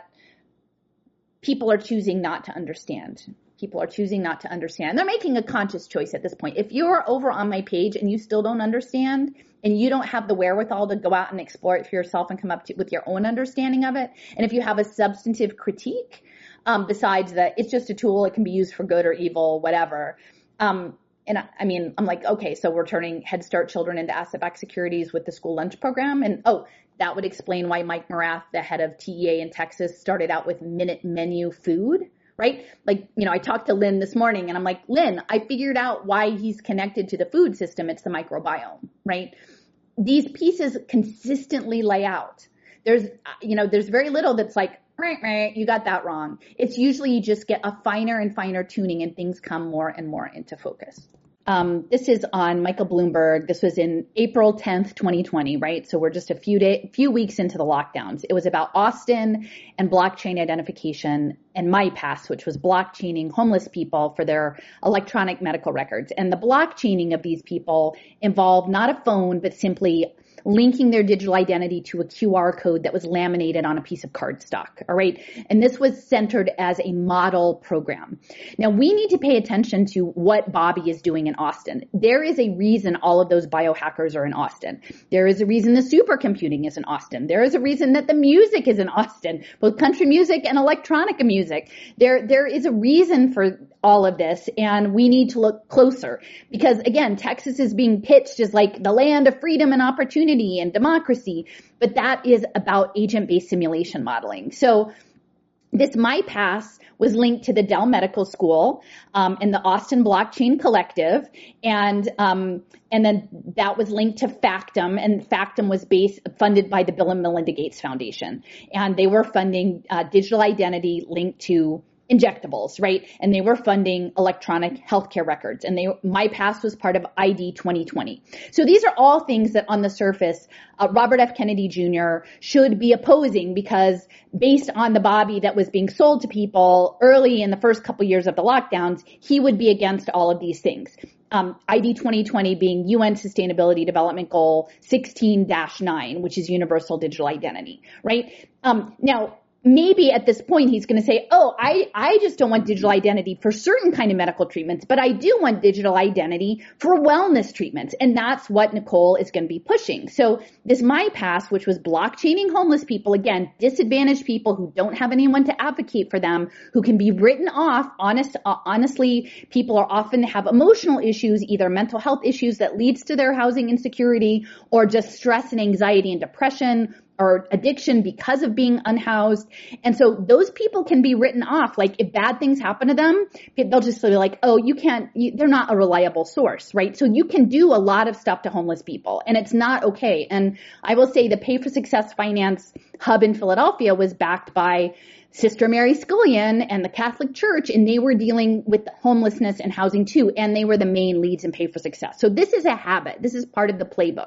people are choosing not to understand. People are choosing not to understand. They're making a conscious choice at this point. If you're over on my page and you still don't understand, and you don't have the wherewithal to go out and explore it for yourself and come up to, with your own understanding of it, and if you have a substantive critique, um, besides that it's just a tool, it can be used for good or evil, whatever. Um, and I, I mean, I'm like, okay, so we're turning Head Start children into asset-backed securities with the school lunch program. And oh, that would explain why Mike Morath, the head of T E A in Texas, started out with minute menu food. Right? Like, you know, I talked to Lynn this morning and I'm like, Lynn, I figured out why he's connected to the food system. It's the microbiome, right? These pieces consistently lay out. There's, you know, there's very little that's like, right, right, you got that wrong. It's usually you just get a finer and finer tuning and things come more and more into focus. Um, this is on Michael Bloomberg. This was in April tenth, twenty twenty, right? So we're just a few day, few weeks into the lockdowns. It was about Austin and blockchain identification and MyPass, which was blockchaining homeless people for their electronic medical records. And the blockchaining of these people involved not a phone, but simply linking their digital identity to a Q R code that was laminated on a piece of cardstock. All right. And this was centered as a model program. Now we need to pay attention to what Bobby is doing in Austin. There is a reason all of those biohackers are in Austin. There is a reason the supercomputing is in Austin. There is a reason that the music is in Austin, both country music and electronic music. There, there is a reason for all of this, and we need to look closer because again, Texas is being pitched as like the land of freedom and opportunity and democracy, but that is about agent-based simulation modeling. So This MyPass was linked to the Dell Medical School um, and the Austin Blockchain Collective, and um, and then that was linked to Factum, and Factum was based funded by the Bill and Melinda Gates Foundation, and they were funding uh, digital identity linked to injectables, right? And they were funding electronic healthcare records, and they MyPass was part of I D twenty twenty. So these are all things that on the surface, uh, Robert F. Kennedy Junior should be opposing, because based on the Bobby that was being sold to people early in the first couple years of the lockdowns, he would be against all of these things. Um, I D twenty twenty being U N Sustainability Development Goal sixteen dash nine, which is universal digital identity, right? Um, now, maybe at this point he's going to say, oh, I, I just don't want digital identity for certain kind of medical treatments, but I do want digital identity for wellness treatments. And that's what Nicole is going to be pushing. So this MyPass, which was blockchaining homeless people, again, disadvantaged people who don't have anyone to advocate for them, who can be written off. Honest, uh, honestly, people are often have emotional issues, either mental health issues that leads to their housing insecurity, or just stress and anxiety and depression, or addiction because of being unhoused. And so those people can be written off. Like if bad things happen to them, they'll just be like, oh, you can't, you, they're not a reliable source, right? So you can do a lot of stuff to homeless people, and it's not okay. And I will say the Pay for Success Finance Hub in Philadelphia was backed by Sister Mary Scullion and the Catholic Church, and they were dealing with homelessness and housing too, and they were the main leads in Pay for Success. So this is a habit. This is part of the playbook.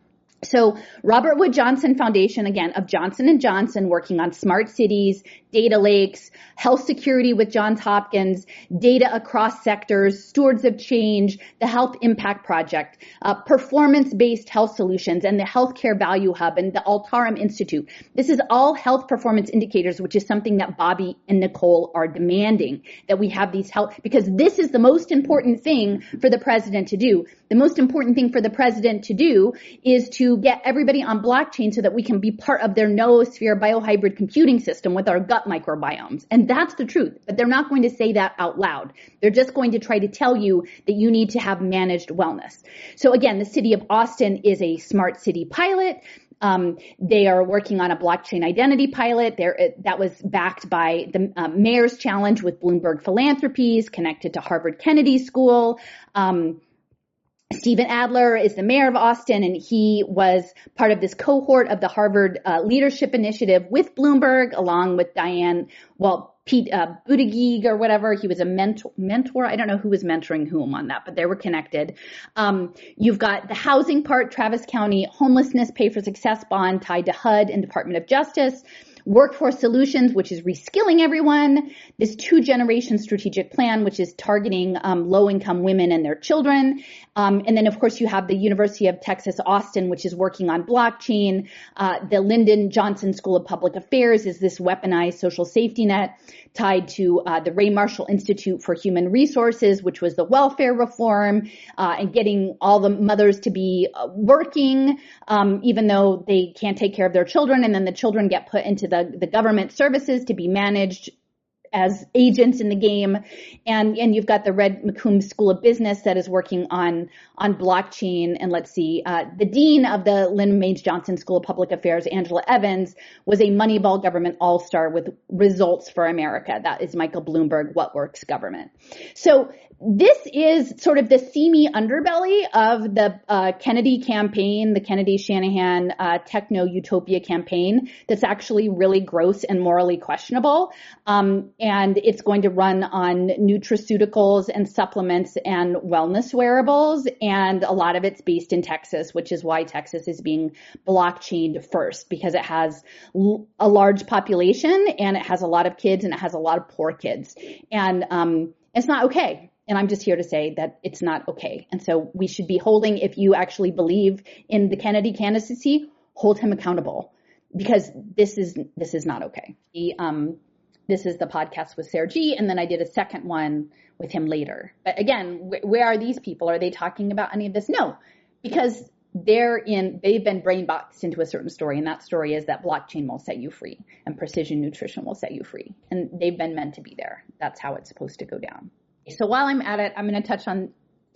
So Robert Wood Johnson Foundation, again, of Johnson and Johnson, working on smart cities, data lakes, health security with Johns Hopkins, data across sectors, stewards of change, the Health Impact Project, uh, performance-based health solutions, and the Healthcare Value Hub and the Altarum Institute. This is all health performance indicators, which is something that Bobby and Nicole are demanding, that we have these health, because this is the most important thing for the president to do. The most important thing for the president to do is to get everybody on blockchain so that we can be part of their noosphere biohybrid computing system with our gut microbiomes. And that's the truth. But they're not going to say that out loud. They're just going to try to tell you that you need to have managed wellness. So again, the city of Austin is a smart city pilot. Um, they are working on a blockchain identity pilot. There, that was backed by the uh, Mayor's Challenge with Bloomberg Philanthropies, connected to Harvard Kennedy School. Um, Stephen Adler is the mayor of Austin, and he was part of this cohort of the Harvard uh, Leadership Initiative with Bloomberg, along with Diane, well, Pete uh, Buttigieg or whatever. He was a mentor, mentor. I don't know who was mentoring whom on that, but they were connected. Um, you've got the housing part, Travis County Homelessness Pay for Success Bond tied to H U D and Department of Justice. Workforce Solutions, which is reskilling everyone. This two-generation strategic plan, which is targeting um, low-income women and their children. Um, and then, of course, you have the University of Texas Austin, which is working on blockchain. Uh, the Lyndon Johnson School of Public Affairs is this weaponized social safety net tied to uh, the Ray Marshall Institute for Human Resources, which was the welfare reform, uh, and getting all the mothers to be uh, working, um, even though they can't take care of their children, and then the children get put into the, the government services to be managed as agents in the game. And, and you've got the Red McComb School of Business that is working on, on blockchain. And let's see, uh, the dean of the Lyndon Baines Johnson School of Public Affairs, Angela Evans, was a Moneyball government all-star with Results for America. That is Michael Bloomberg, What Works Government. So this is sort of the seamy underbelly of the uh, Kennedy campaign, the Kennedy-Shanahan uh, techno-utopia campaign that's actually really gross and morally questionable. Um, and it's going to run on nutraceuticals and supplements and wellness wearables, and a lot of it's based in Texas, which is why Texas is being blockchained first, because it has l- a large population, and it has a lot of kids, and it has a lot of poor kids. And um, it's not okay. And I'm just here to say that it's not okay. And so we should be holding, if you actually believe in the Kennedy candidacy, hold him accountable, because this is, this is not okay. He, um, this is the podcast with Sarah G. And then I did a second one with him later. But again, wh- where are these people? Are they talking about any of this? No, because they're in, they've been brainboxed into a certain story. And that story is that blockchain will set you free and precision nutrition will set you free. And they've been meant to be there. That's how it's supposed to go down. So while I'm at it, I'm going to touch on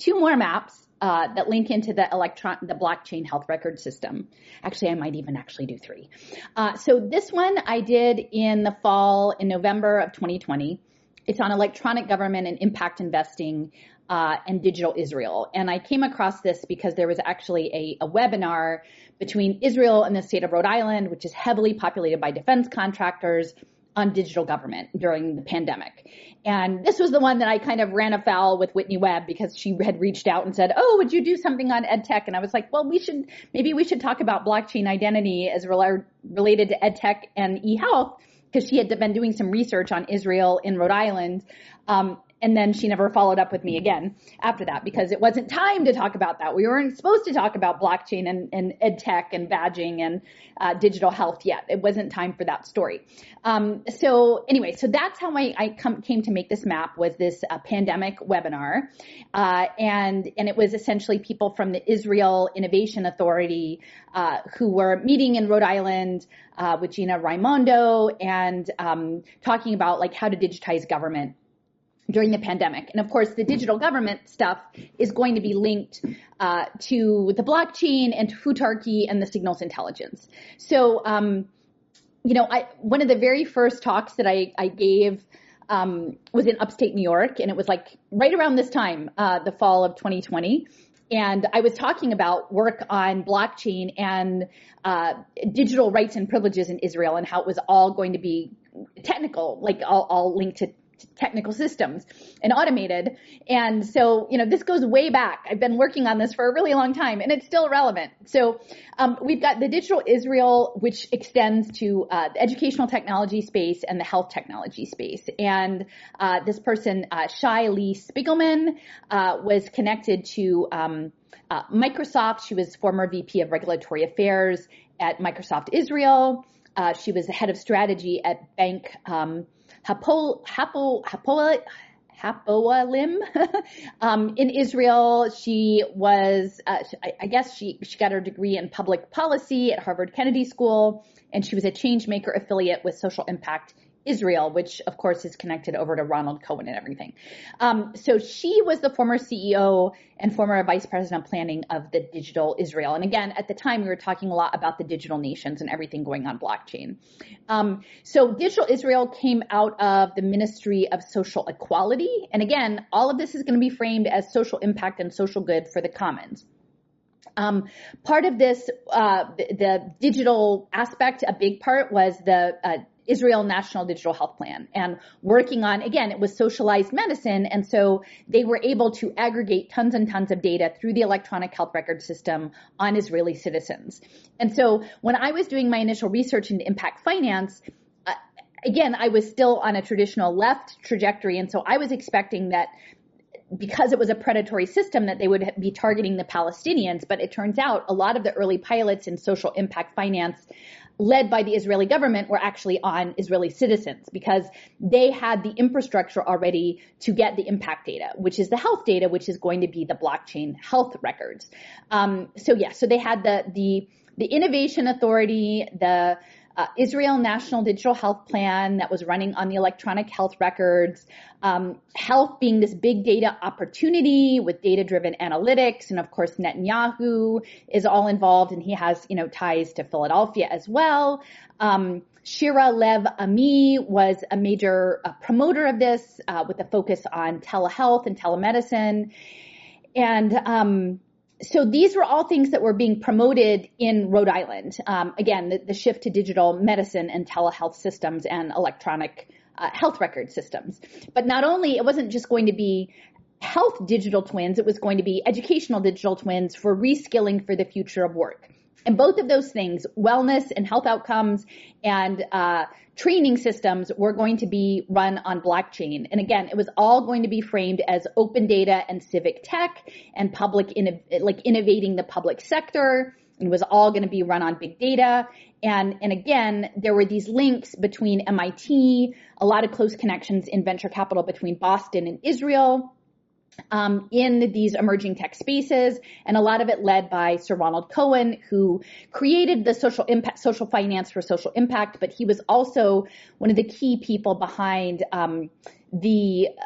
two more maps uh, that link into the electron, the blockchain health record system. Actually, I might even actually do three. Uh, so this one I did in the fall, in November of twenty twenty. It's on electronic government and impact investing uh, and digital Israel. And I came across this because there was actually a, a webinar between Israel and the state of Rhode Island, which is heavily populated by defense contractors, on digital government during the pandemic. And this was the one that I kind of ran afoul with Whitney Webb because she had reached out and said, oh, would you do something on ed tech? And I was like, well, we should, maybe we should talk about blockchain identity as rel- related to ed tech and e-health, because she had been doing some research on Israel in Rhode Island. Um, and then she never followed up with me again after that because it wasn't time to talk about that. We weren't supposed to talk about blockchain and, and ed tech and badging and uh, digital health yet. It wasn't time for that story. Um, so anyway, so that's how I, I come, came to make this map, was this uh, pandemic webinar. Uh, and, and it was essentially people from the Israel Innovation Authority uh, who were meeting in Rhode Island uh, with Gina Raimondo and um, talking about like how to digitize government during the pandemic. And of course, the digital government stuff is going to be linked uh, to the blockchain and to Futarchy and the signals intelligence. So, um, you know, I, one of the very first talks that I, I gave um, was in upstate New York, and it was like right around this time, uh, the fall of twenty twenty. And I was talking about work on blockchain and uh, digital rights and privileges in Israel and how it was all going to be technical, like all, all linked to technical systems and automated. And so, you know, this goes way back. I've been working on this for a really long time and it's still relevant. So um, we've got the digital Israel, which extends to uh, the educational technology space and the health technology space. And uh, this person, uh, Shai Lee Spiegelman, uh, was connected to um, uh, Microsoft. She was former V P of Regulatory Affairs at Microsoft Israel. Uh, she was the head of strategy at Bank um, Hapo, Hapo, Hapo, Hapoalim um, in Israel. She was, uh, I, I guess she, she got her degree in public policy at Harvard Kennedy School, and she was a Changemaker affiliate with Social Impact Israel, which of course is connected over to Ronald Cohen and everything. Um, so she was the former C E O and former vice president of planning of the digital Israel. And again, at the time we were talking a lot about the digital nations and everything going on blockchain. Um, so digital Israel came out of the Ministry of Social Equality. And again, all of this is going to be framed as social impact and social good for the commons. Um, part of this, uh, the, the digital aspect, a big part was the, uh, Israel National Digital Health Plan, and working on, again, it was socialized medicine. And so they were able to aggregate tons and tons of data through the electronic health record system on Israeli citizens. And so when I was doing my initial research into impact finance, uh, again, I was still on a traditional left trajectory. And so I was expecting that because it was a predatory system that they would be targeting the Palestinians. But it turns out a lot of the early pilots in social impact finance led by the Israeli government were actually on Israeli citizens because they had the infrastructure already to get the impact data, which is the health data, which is going to be the blockchain health records. Um, so yeah, so they had the, the, the Innovation Authority, the Uh, Israel National Digital Health Plan that was running on the electronic health records, um, health being this big data opportunity with data-driven analytics. And of course, Netanyahu is all involved, and he has, you know, ties to Philadelphia as well. Um, Shira Lev Ami was a major uh, promoter of this uh, with a focus on telehealth and telemedicine. And um So these were all things that were being promoted in Rhode Island. Um, again, the, the shift to digital medicine and telehealth systems and electronic uh, health record systems. But not only, it wasn't just going to be health digital twins, it was going to be educational digital twins for reskilling for the future of work. And both of those things, wellness and health outcomes and uh, training systems, were going to be run on blockchain. And again, it was all going to be framed as open data and civic tech and public, inno- like innovating the public sector. It was all going to be run on big data. And, and again, there were these links between M I T, a lot of close connections in venture capital between Boston and Israel. Um, in these emerging tech spaces, and a lot of it led by Sir Ronald Cohen, who created the social impact, social finance for social impact, but he was also one of the key people behind um, the uh,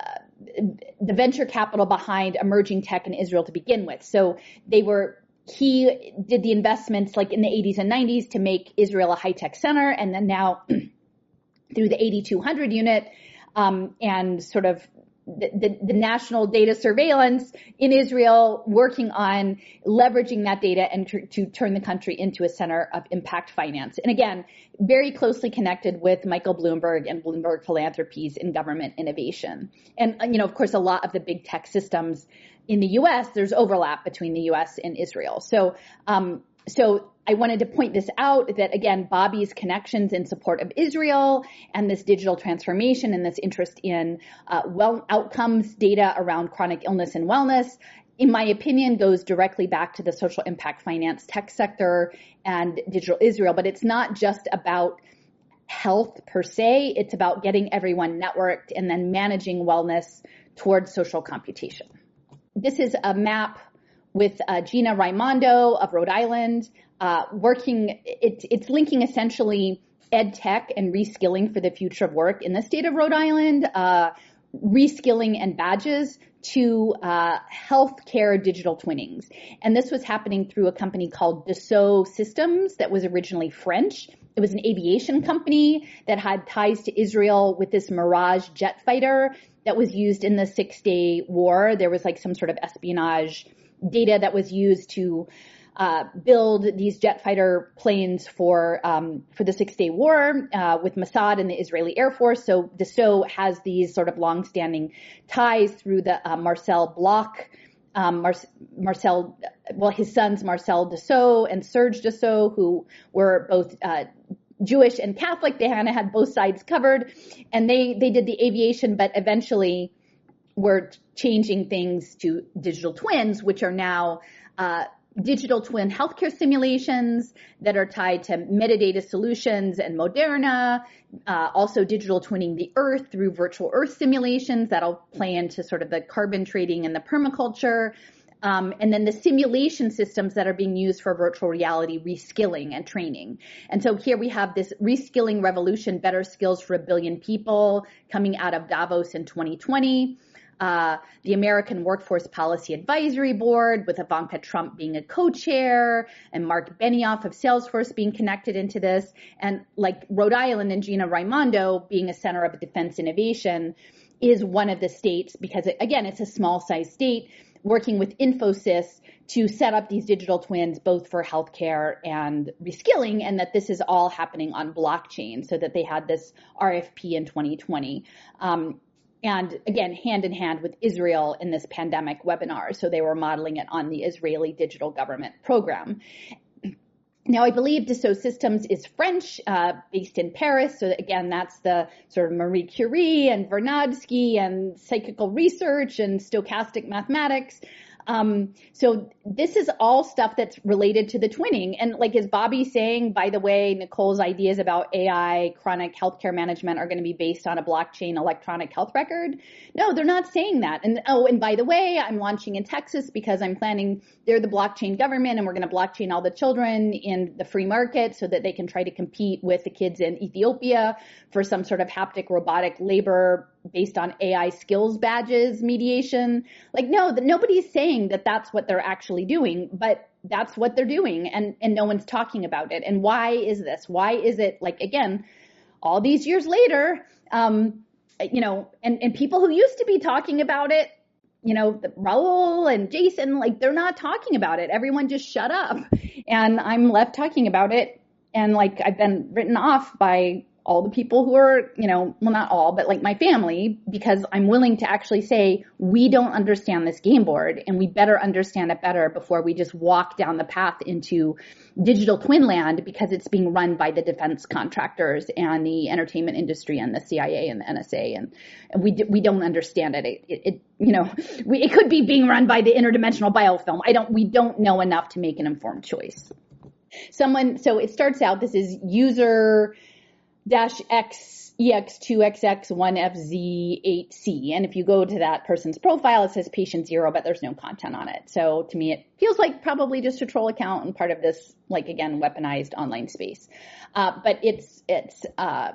the venture capital behind emerging tech in Israel to begin with. So they were, he did the investments like in the eighties and nineties to make Israel a high-tech center. And then now through the eighty-two hundred unit um, and sort of The, the, the national data surveillance in Israel, working on leveraging that data and tr- to turn the country into a center of impact finance. And again, very closely connected with Michael Bloomberg and Bloomberg Philanthropies in government innovation. And, you know, of course, a lot of the big tech systems in the U S, there's overlap between the U S and Israel. So, um, so I wanted to point this out that, again, Bobby's connections in support of Israel and this digital transformation and this interest in uh, well outcomes data around chronic illness and wellness, in my opinion, goes directly back to the social impact finance tech sector and digital Israel. But it's not just about health per se. It's about getting everyone networked and then managing wellness towards social computation. This is a map with uh, Gina Raimondo of Rhode Island, uh, working, it, it's linking essentially ed tech and reskilling for the future of work in the state of Rhode Island, uh, reskilling and badges to uh, healthcare digital twinnings. And this was happening through a company called Dassault Systems that was originally French. It was an aviation company that had ties to Israel with this Mirage jet fighter that was used in the Six-Day War. There was like some sort of espionage data that was used to uh, build these jet fighter planes for um, for the Six-Day War uh, with Mossad and the Israeli Air Force. So Dassault has these sort of longstanding ties through the uh, Marcel Bloch, um, Mar- Marcel, well, his sons Marcel Dassault and Serge Dassault, who were both uh, Jewish and Catholic. They kind of had both sides covered, and they they did the aviation, but eventually were changing things to digital twins, which are now uh, digital twin healthcare simulations that are tied to metadata solutions and Moderna, uh, also digital twinning the earth through virtual earth simulations that'll play into sort of the carbon trading and the permaculture. Um, and then the simulation systems that are being used for virtual reality reskilling and training. And so here we have this reskilling revolution, better skills for a billion people, coming out of Davos in twenty twenty. Uh, the American Workforce Policy Advisory Board with Ivanka Trump being a co-chair and Mark Benioff of Salesforce being connected into this. And like Rhode Island and Gina Raimondo being a center of defense innovation is one of the states because, it, again, it's a small size state working with Infosys to set up these digital twins both for healthcare and reskilling, and that this is all happening on blockchain so that they had this R F P in twenty twenty. Um, And again, hand in hand with Israel in this pandemic webinar. So they were modeling it on the Israeli digital government program. Now, I believe Dassault Systems is French, uh, based in Paris. So again, that's the sort of Marie Curie and Vernadsky and psychical research and stochastic mathematics. Um, so this is all stuff that's related to the twinning. And like, is Bobby saying, by the way, Nicole's ideas about A I chronic healthcare management are going to be based on a blockchain electronic health record? No, they're not saying that. And oh, and by the way, I'm launching in Texas because I'm planning, they're the blockchain government and we're going to blockchain all the children in the free market so that they can try to compete with the kids in Ethiopia for some sort of haptic robotic labor based on A I skills badges mediation. Like, no, that nobody's saying that that's what they're actually doing, but that's what they're doing. And, and no one's talking about it. And why is this? Why is it like, again, all these years later, um, you know, and, and people who used to be talking about it, you know, Raul and Jason, like they're not talking about it. Everyone just shut up. And I'm left talking about it. And like, I've been written off by all the people who are, you know, well, not all, but like my family, because I'm willing to actually say, we don't understand this game board and we better understand it better before we just walk down the path into digital twin land because it's being run by the defense contractors and the entertainment industry and the C I A and the N S A. And, and we, we don't understand it. It, it, it you know, we, it could be being run by the interdimensional biofilm. I don't, we don't know enough to make an informed choice. Someone, so it starts out, this is user dash X E X two X X one F Z eight C. And if you go to that person's profile, it says patient zero, but there's no content on it. So to me, it feels like probably just a troll account and part of this, like, again, weaponized online space. Uh, but it's, it's, uh,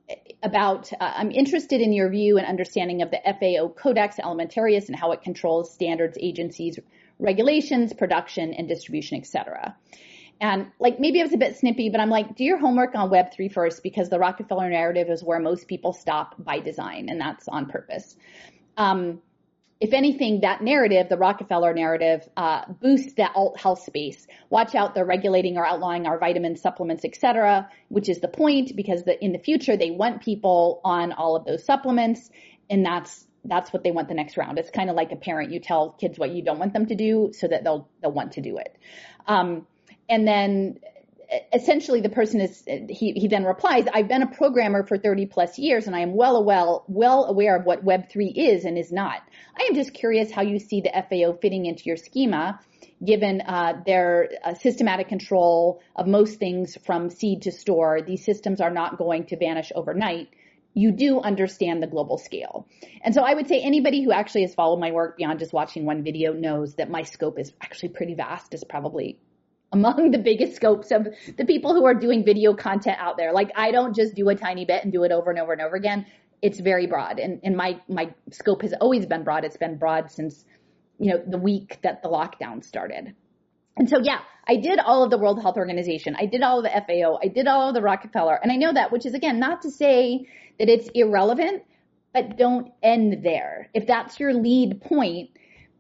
about, uh, I'm interested in your view and understanding of the F A O Codex Alimentarius and how it controls standards agencies, regulations, production, and distribution, et cetera. And like, maybe I was a bit snippy, but I'm like, do your homework on Web three first, because the Rockefeller narrative is where most people stop by design, and that's on purpose. Um, If anything, that narrative, the Rockefeller narrative, uh, boosts that alt health space. Watch out, they're regulating or outlawing our vitamins, supplements, et cetera, which is the point, because the, in the future, they want people on all of those supplements, and that's that's what they want the next round. It's kind of like a parent. You tell kids what you don't want them to do so that they'll they'll want to do it. Um, and then essentially the person is, he, he then replies, I've been a programmer for thirty plus years and I am well, well, well aware of what Web three is and is not. I am just curious how you see the F A O fitting into your schema, given uh, their uh, systematic control of most things from seed to store. These systems are not going to vanish overnight. You do understand the global scale. And so I would say anybody who actually has followed my work beyond just watching one video knows that my scope is actually pretty vast. It's probably among the biggest scopes of the people who are doing video content out there. Like, I don't just do a tiny bit and do it over and over and over again. It's very broad. And, and my, my scope has always been broad. It's been broad since, you know, the week that the lockdown started. And so, yeah, I did all of the World Health Organization. I did all of the F A O. I did all of the Rockefeller. And I know that, which is, again, not to say that it's irrelevant, but don't end there. If that's your lead point,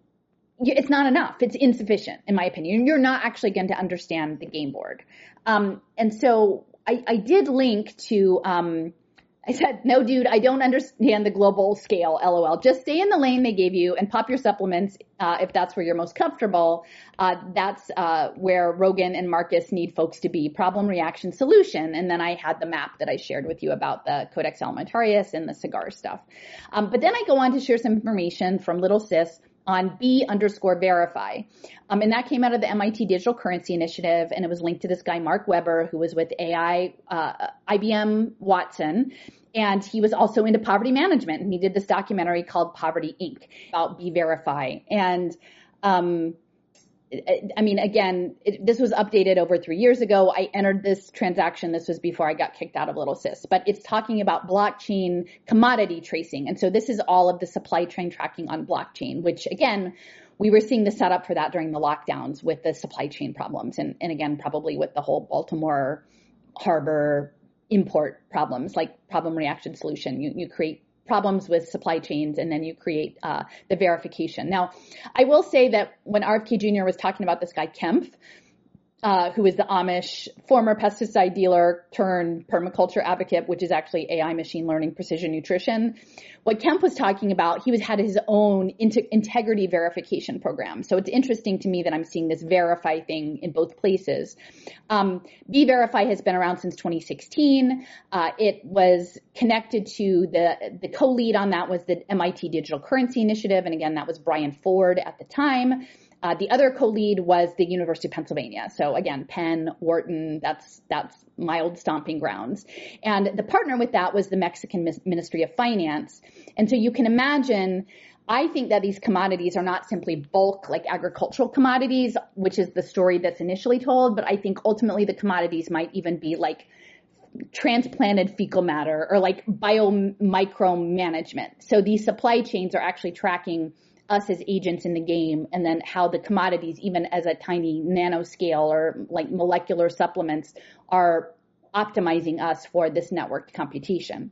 it's not enough. It's insufficient, in my opinion. You're not actually going to understand the game board. Um, and so I, I did link to, um, I said, no, dude, I don't understand the global scale, LOL. Just stay in the lane they gave you and pop your supplements uh, if that's where you're most comfortable. Uh, that's uh, where Rogan and Marcus need folks to be. Problem, reaction, solution. And then I had the map that I shared with you about the Codex Alimentarius and the cigar stuff. Um, but then I go on to share some information from Little Sis on B underscore verify. Um, and that came out of the M I T Digital Currency Initiative, and it was linked to this guy, Mark Weber, who was with A I, uh, I B M Watson, and he was also into poverty management, and he did this documentary called Poverty Incorporated about B verify. And, um, I mean, again, it, this was updated over three years ago. I entered this transaction. This was before I got kicked out of Little Sis, but it's talking about blockchain commodity tracing. And so this is all of the supply chain tracking on blockchain, which again, we were seeing the setup for that during the lockdowns with the supply chain problems. And, and again, probably with the whole Baltimore harbor import problems, like problem, reaction, solution. You, you create problems with supply chains, and then you create uh, the verification. Now, I will say that when R F K Junior was talking about this guy Kempf, uh, who is the Amish former pesticide dealer turned permaculture advocate, which is actually A I, machine learning, precision nutrition. What Kempf was talking about, he was had his own int- integrity verification program. So it's interesting to me that I'm seeing this verify thing in both places. Um, B Verify has been around since twenty sixteen. Uh, it was connected to the, the co-lead on that was the M I T Digital Currency Initiative. And again, that was Brian Ford at the time. Uh, the other co-lead was the University of Pennsylvania. So again, Penn, Wharton, that's, that's my old stomping grounds. And the partner with that was the Mexican Ministry of Finance. And so you can imagine, I think that these commodities are not simply bulk, like agricultural commodities, which is the story that's initially told, but I think ultimately the commodities might even be like transplanted fecal matter or like biomicro management. So these supply chains are actually tracking us as agents in the game, and then how the commodities, even as a tiny nanoscale or like molecular supplements, are optimizing us for this networked computation.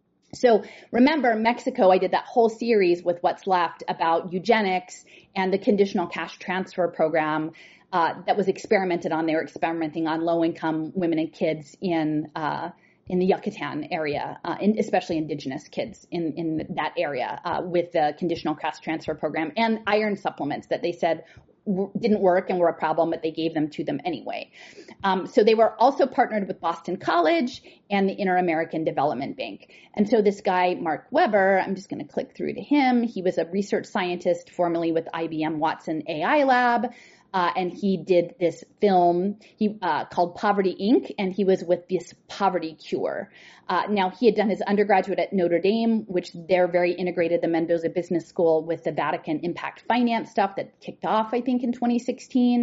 So remember, Mexico, I did that whole series with What's Left about eugenics and the conditional cash transfer program uh, that was experimented on. They were experimenting on low-income women and kids in uh in the Yucatan area, uh, in, especially indigenous kids in, in that area, uh, with the conditional cash transfer program and iron supplements that they said w- didn't work and were a problem, but they gave them to them anyway. Um, so they were also partnered with Boston College and the Inter-American Development Bank. And so this guy, Mark Weber, I'm just going to click through to him. He was a research scientist formerly with I B M Watson A I Lab. Uh, and he did this film he uh, called Poverty Incorporated, and he was with this Poverty Cure. Uh, now, he had done his undergraduate at Notre Dame, which they're very integrated, the Mendoza Business School, with the Vatican Impact Finance stuff that kicked off, I think, in twenty sixteen.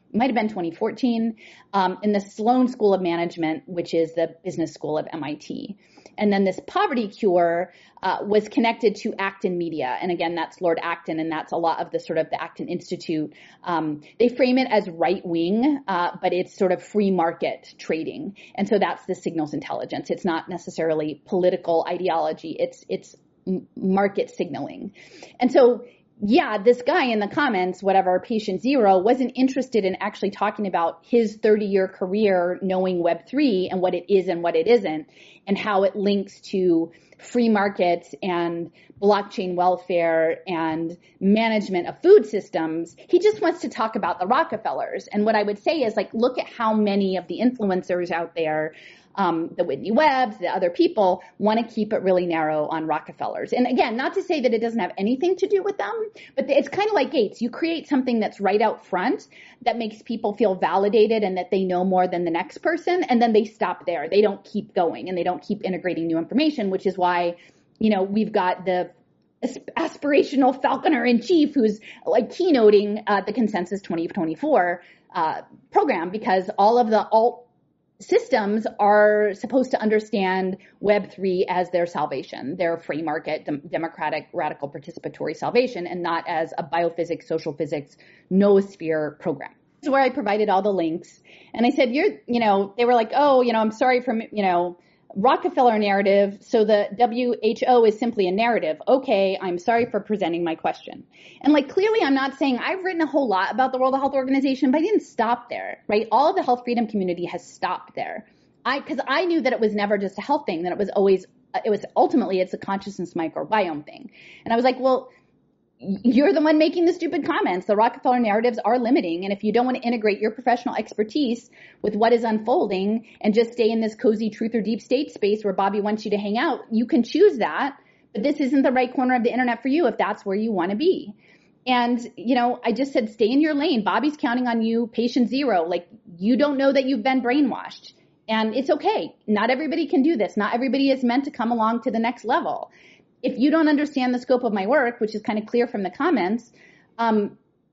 might have been twenty fourteen, um, in the Sloan School of Management, which is the business school of M I T. And then this poverty cure uh, was connected to Acton Media. And again, that's Lord Acton, and that's a lot of the sort of the Acton Institute. Um, they frame it as right wing, uh, but it's sort of free market trading. And so that's the signals intelligence. It's not necessarily political ideology. It's, it's market signaling. And so yeah, this guy in the comments, whatever, patient zero, wasn't interested in actually talking about his thirty-year career knowing Web three and what it is and what it isn't, and how it links to free markets and blockchain welfare and management of food systems. He just wants to talk about the Rockefellers. And what I would say is, like, look at how many of the influencers out there, Um, the Whitney Webbs, the other people, want to keep it really narrow on Rockefellers. And again, not to say that it doesn't have anything to do with them, but it's kind of like Gates. You create something that's right out front that makes people feel validated and that they know more than the next person, and then they stop there. They don't keep going, and they don't keep integrating new information, which is why, you know, we've got the aspirational falconer in chief who's like keynoting uh, the Consensus twenty twenty-four uh, program, because all of the alt systems are supposed to understand Web three as their salvation, their free market, dem- democratic, radical participatory salvation, and not as a biophysics, social physics, noosphere program. This is where I provided all the links. And I said, you're, you know, they were like, oh, you know, I'm sorry for, you know, Rockefeller narrative. So the W H O is simply a narrative. Okay, I'm sorry for presenting my question. And like, clearly I'm not saying I've written a whole lot about the World Health Organization, but I didn't stop there, right? All of the health freedom community has stopped there. I, cause I knew that it was never just a health thing, that it was always, it was ultimately it's a consciousness microbiome thing. And I was like, well, you're the one making the stupid comments. The Rockefeller narratives are limiting. And if you don't want to integrate your professional expertise with what is unfolding and just stay in this cozy truth or deep state space where Bobby wants you to hang out, you can choose that. But this isn't the right corner of the internet for you if that's where you want to be. And, you know, I just said, stay in your lane. Bobby's counting on you, patient zero. Like, you don't know that you've been brainwashed. And it's okay. Not everybody can do this. Not everybody is meant to come along to the next level. If you don't understand the scope of my work, which is kind of clear from the comments, um,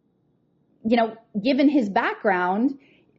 you know, given his background,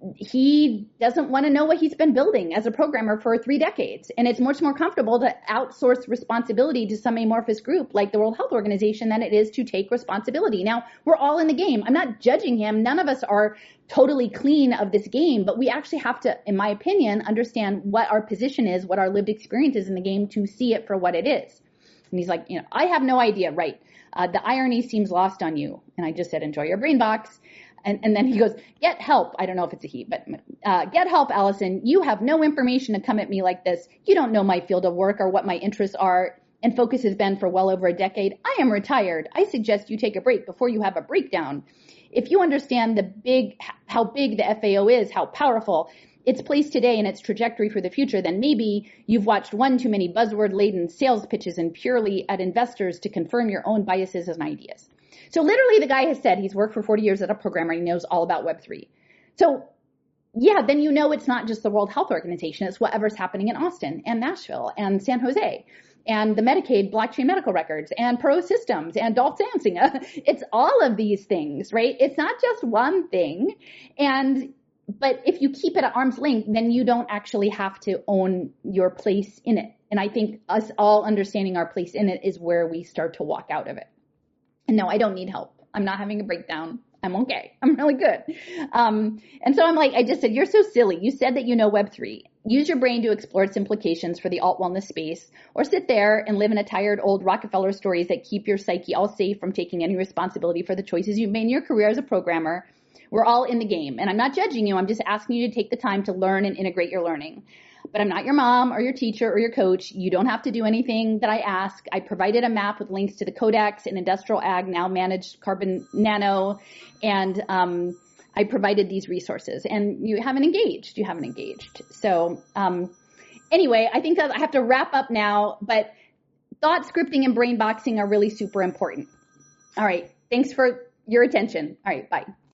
he doesn't want to know what he's been building as a programmer for three decades. And it's much more comfortable to outsource responsibility to some amorphous group like the World Health Organization than it is to take responsibility. Now, we're all in the game. I'm not judging him. None of us are totally clean of this game, but we actually have to, in my opinion, understand what our position is, what our lived experience is in the game to see it for what it is. And he's like, you know, I have no idea, right? Uh, the irony seems lost on you. And I just said, enjoy your brain box. And, and then he goes, get help. I don't know if it's a he, but uh, get help, Allison. You have no information to come at me like this. You don't know my field of work or what my interests are and focus has been for well over a decade. I am retired. I suggest you take a break before you have a breakdown. If you understand the big, how big the F A O is, how powerful its place today and its trajectory for the future, then maybe you've watched one too many buzzword-laden sales pitches and purely at investors to confirm your own biases and ideas. So literally the guy has said he's worked for forty years as a programmer and he knows all about Web three. So yeah, then you know it's not just the World Health Organization, it's whatever's happening in Austin and Nashville and San Jose and the Medicaid blockchain medical records and Pro Systems and Dolph Dancing. It's all of these things, right? It's not just one thing. And But if you keep it at arm's length, then you don't actually have to own your place in it. And I think us all understanding our place in it is where we start to walk out of it. And no, I don't need help. I'm not having a breakdown. I'm okay. I'm really good. Um, and so I'm like, I just said, you're so silly. You said that you know Web three. Use your brain to explore its implications for the alt wellness space, or sit there and live in a tired old Rockefeller stories that keep your psyche all safe from taking any responsibility for the choices you've made in your career as a programmer. We're all in the game, and I'm not judging you. I'm just asking you to take the time to learn and integrate your learning. But I'm not your mom or your teacher or your coach. You don't have to do anything that I ask. I provided a map with links to the Codex and Industrial Ag, now managed Carbon Nano, and um, I provided these resources. And you haven't engaged. You haven't engaged. So um, anyway, I think that I have to wrap up now, but thought scripting and brain boxing are really super important. All right. Thanks for your attention. All right. Bye.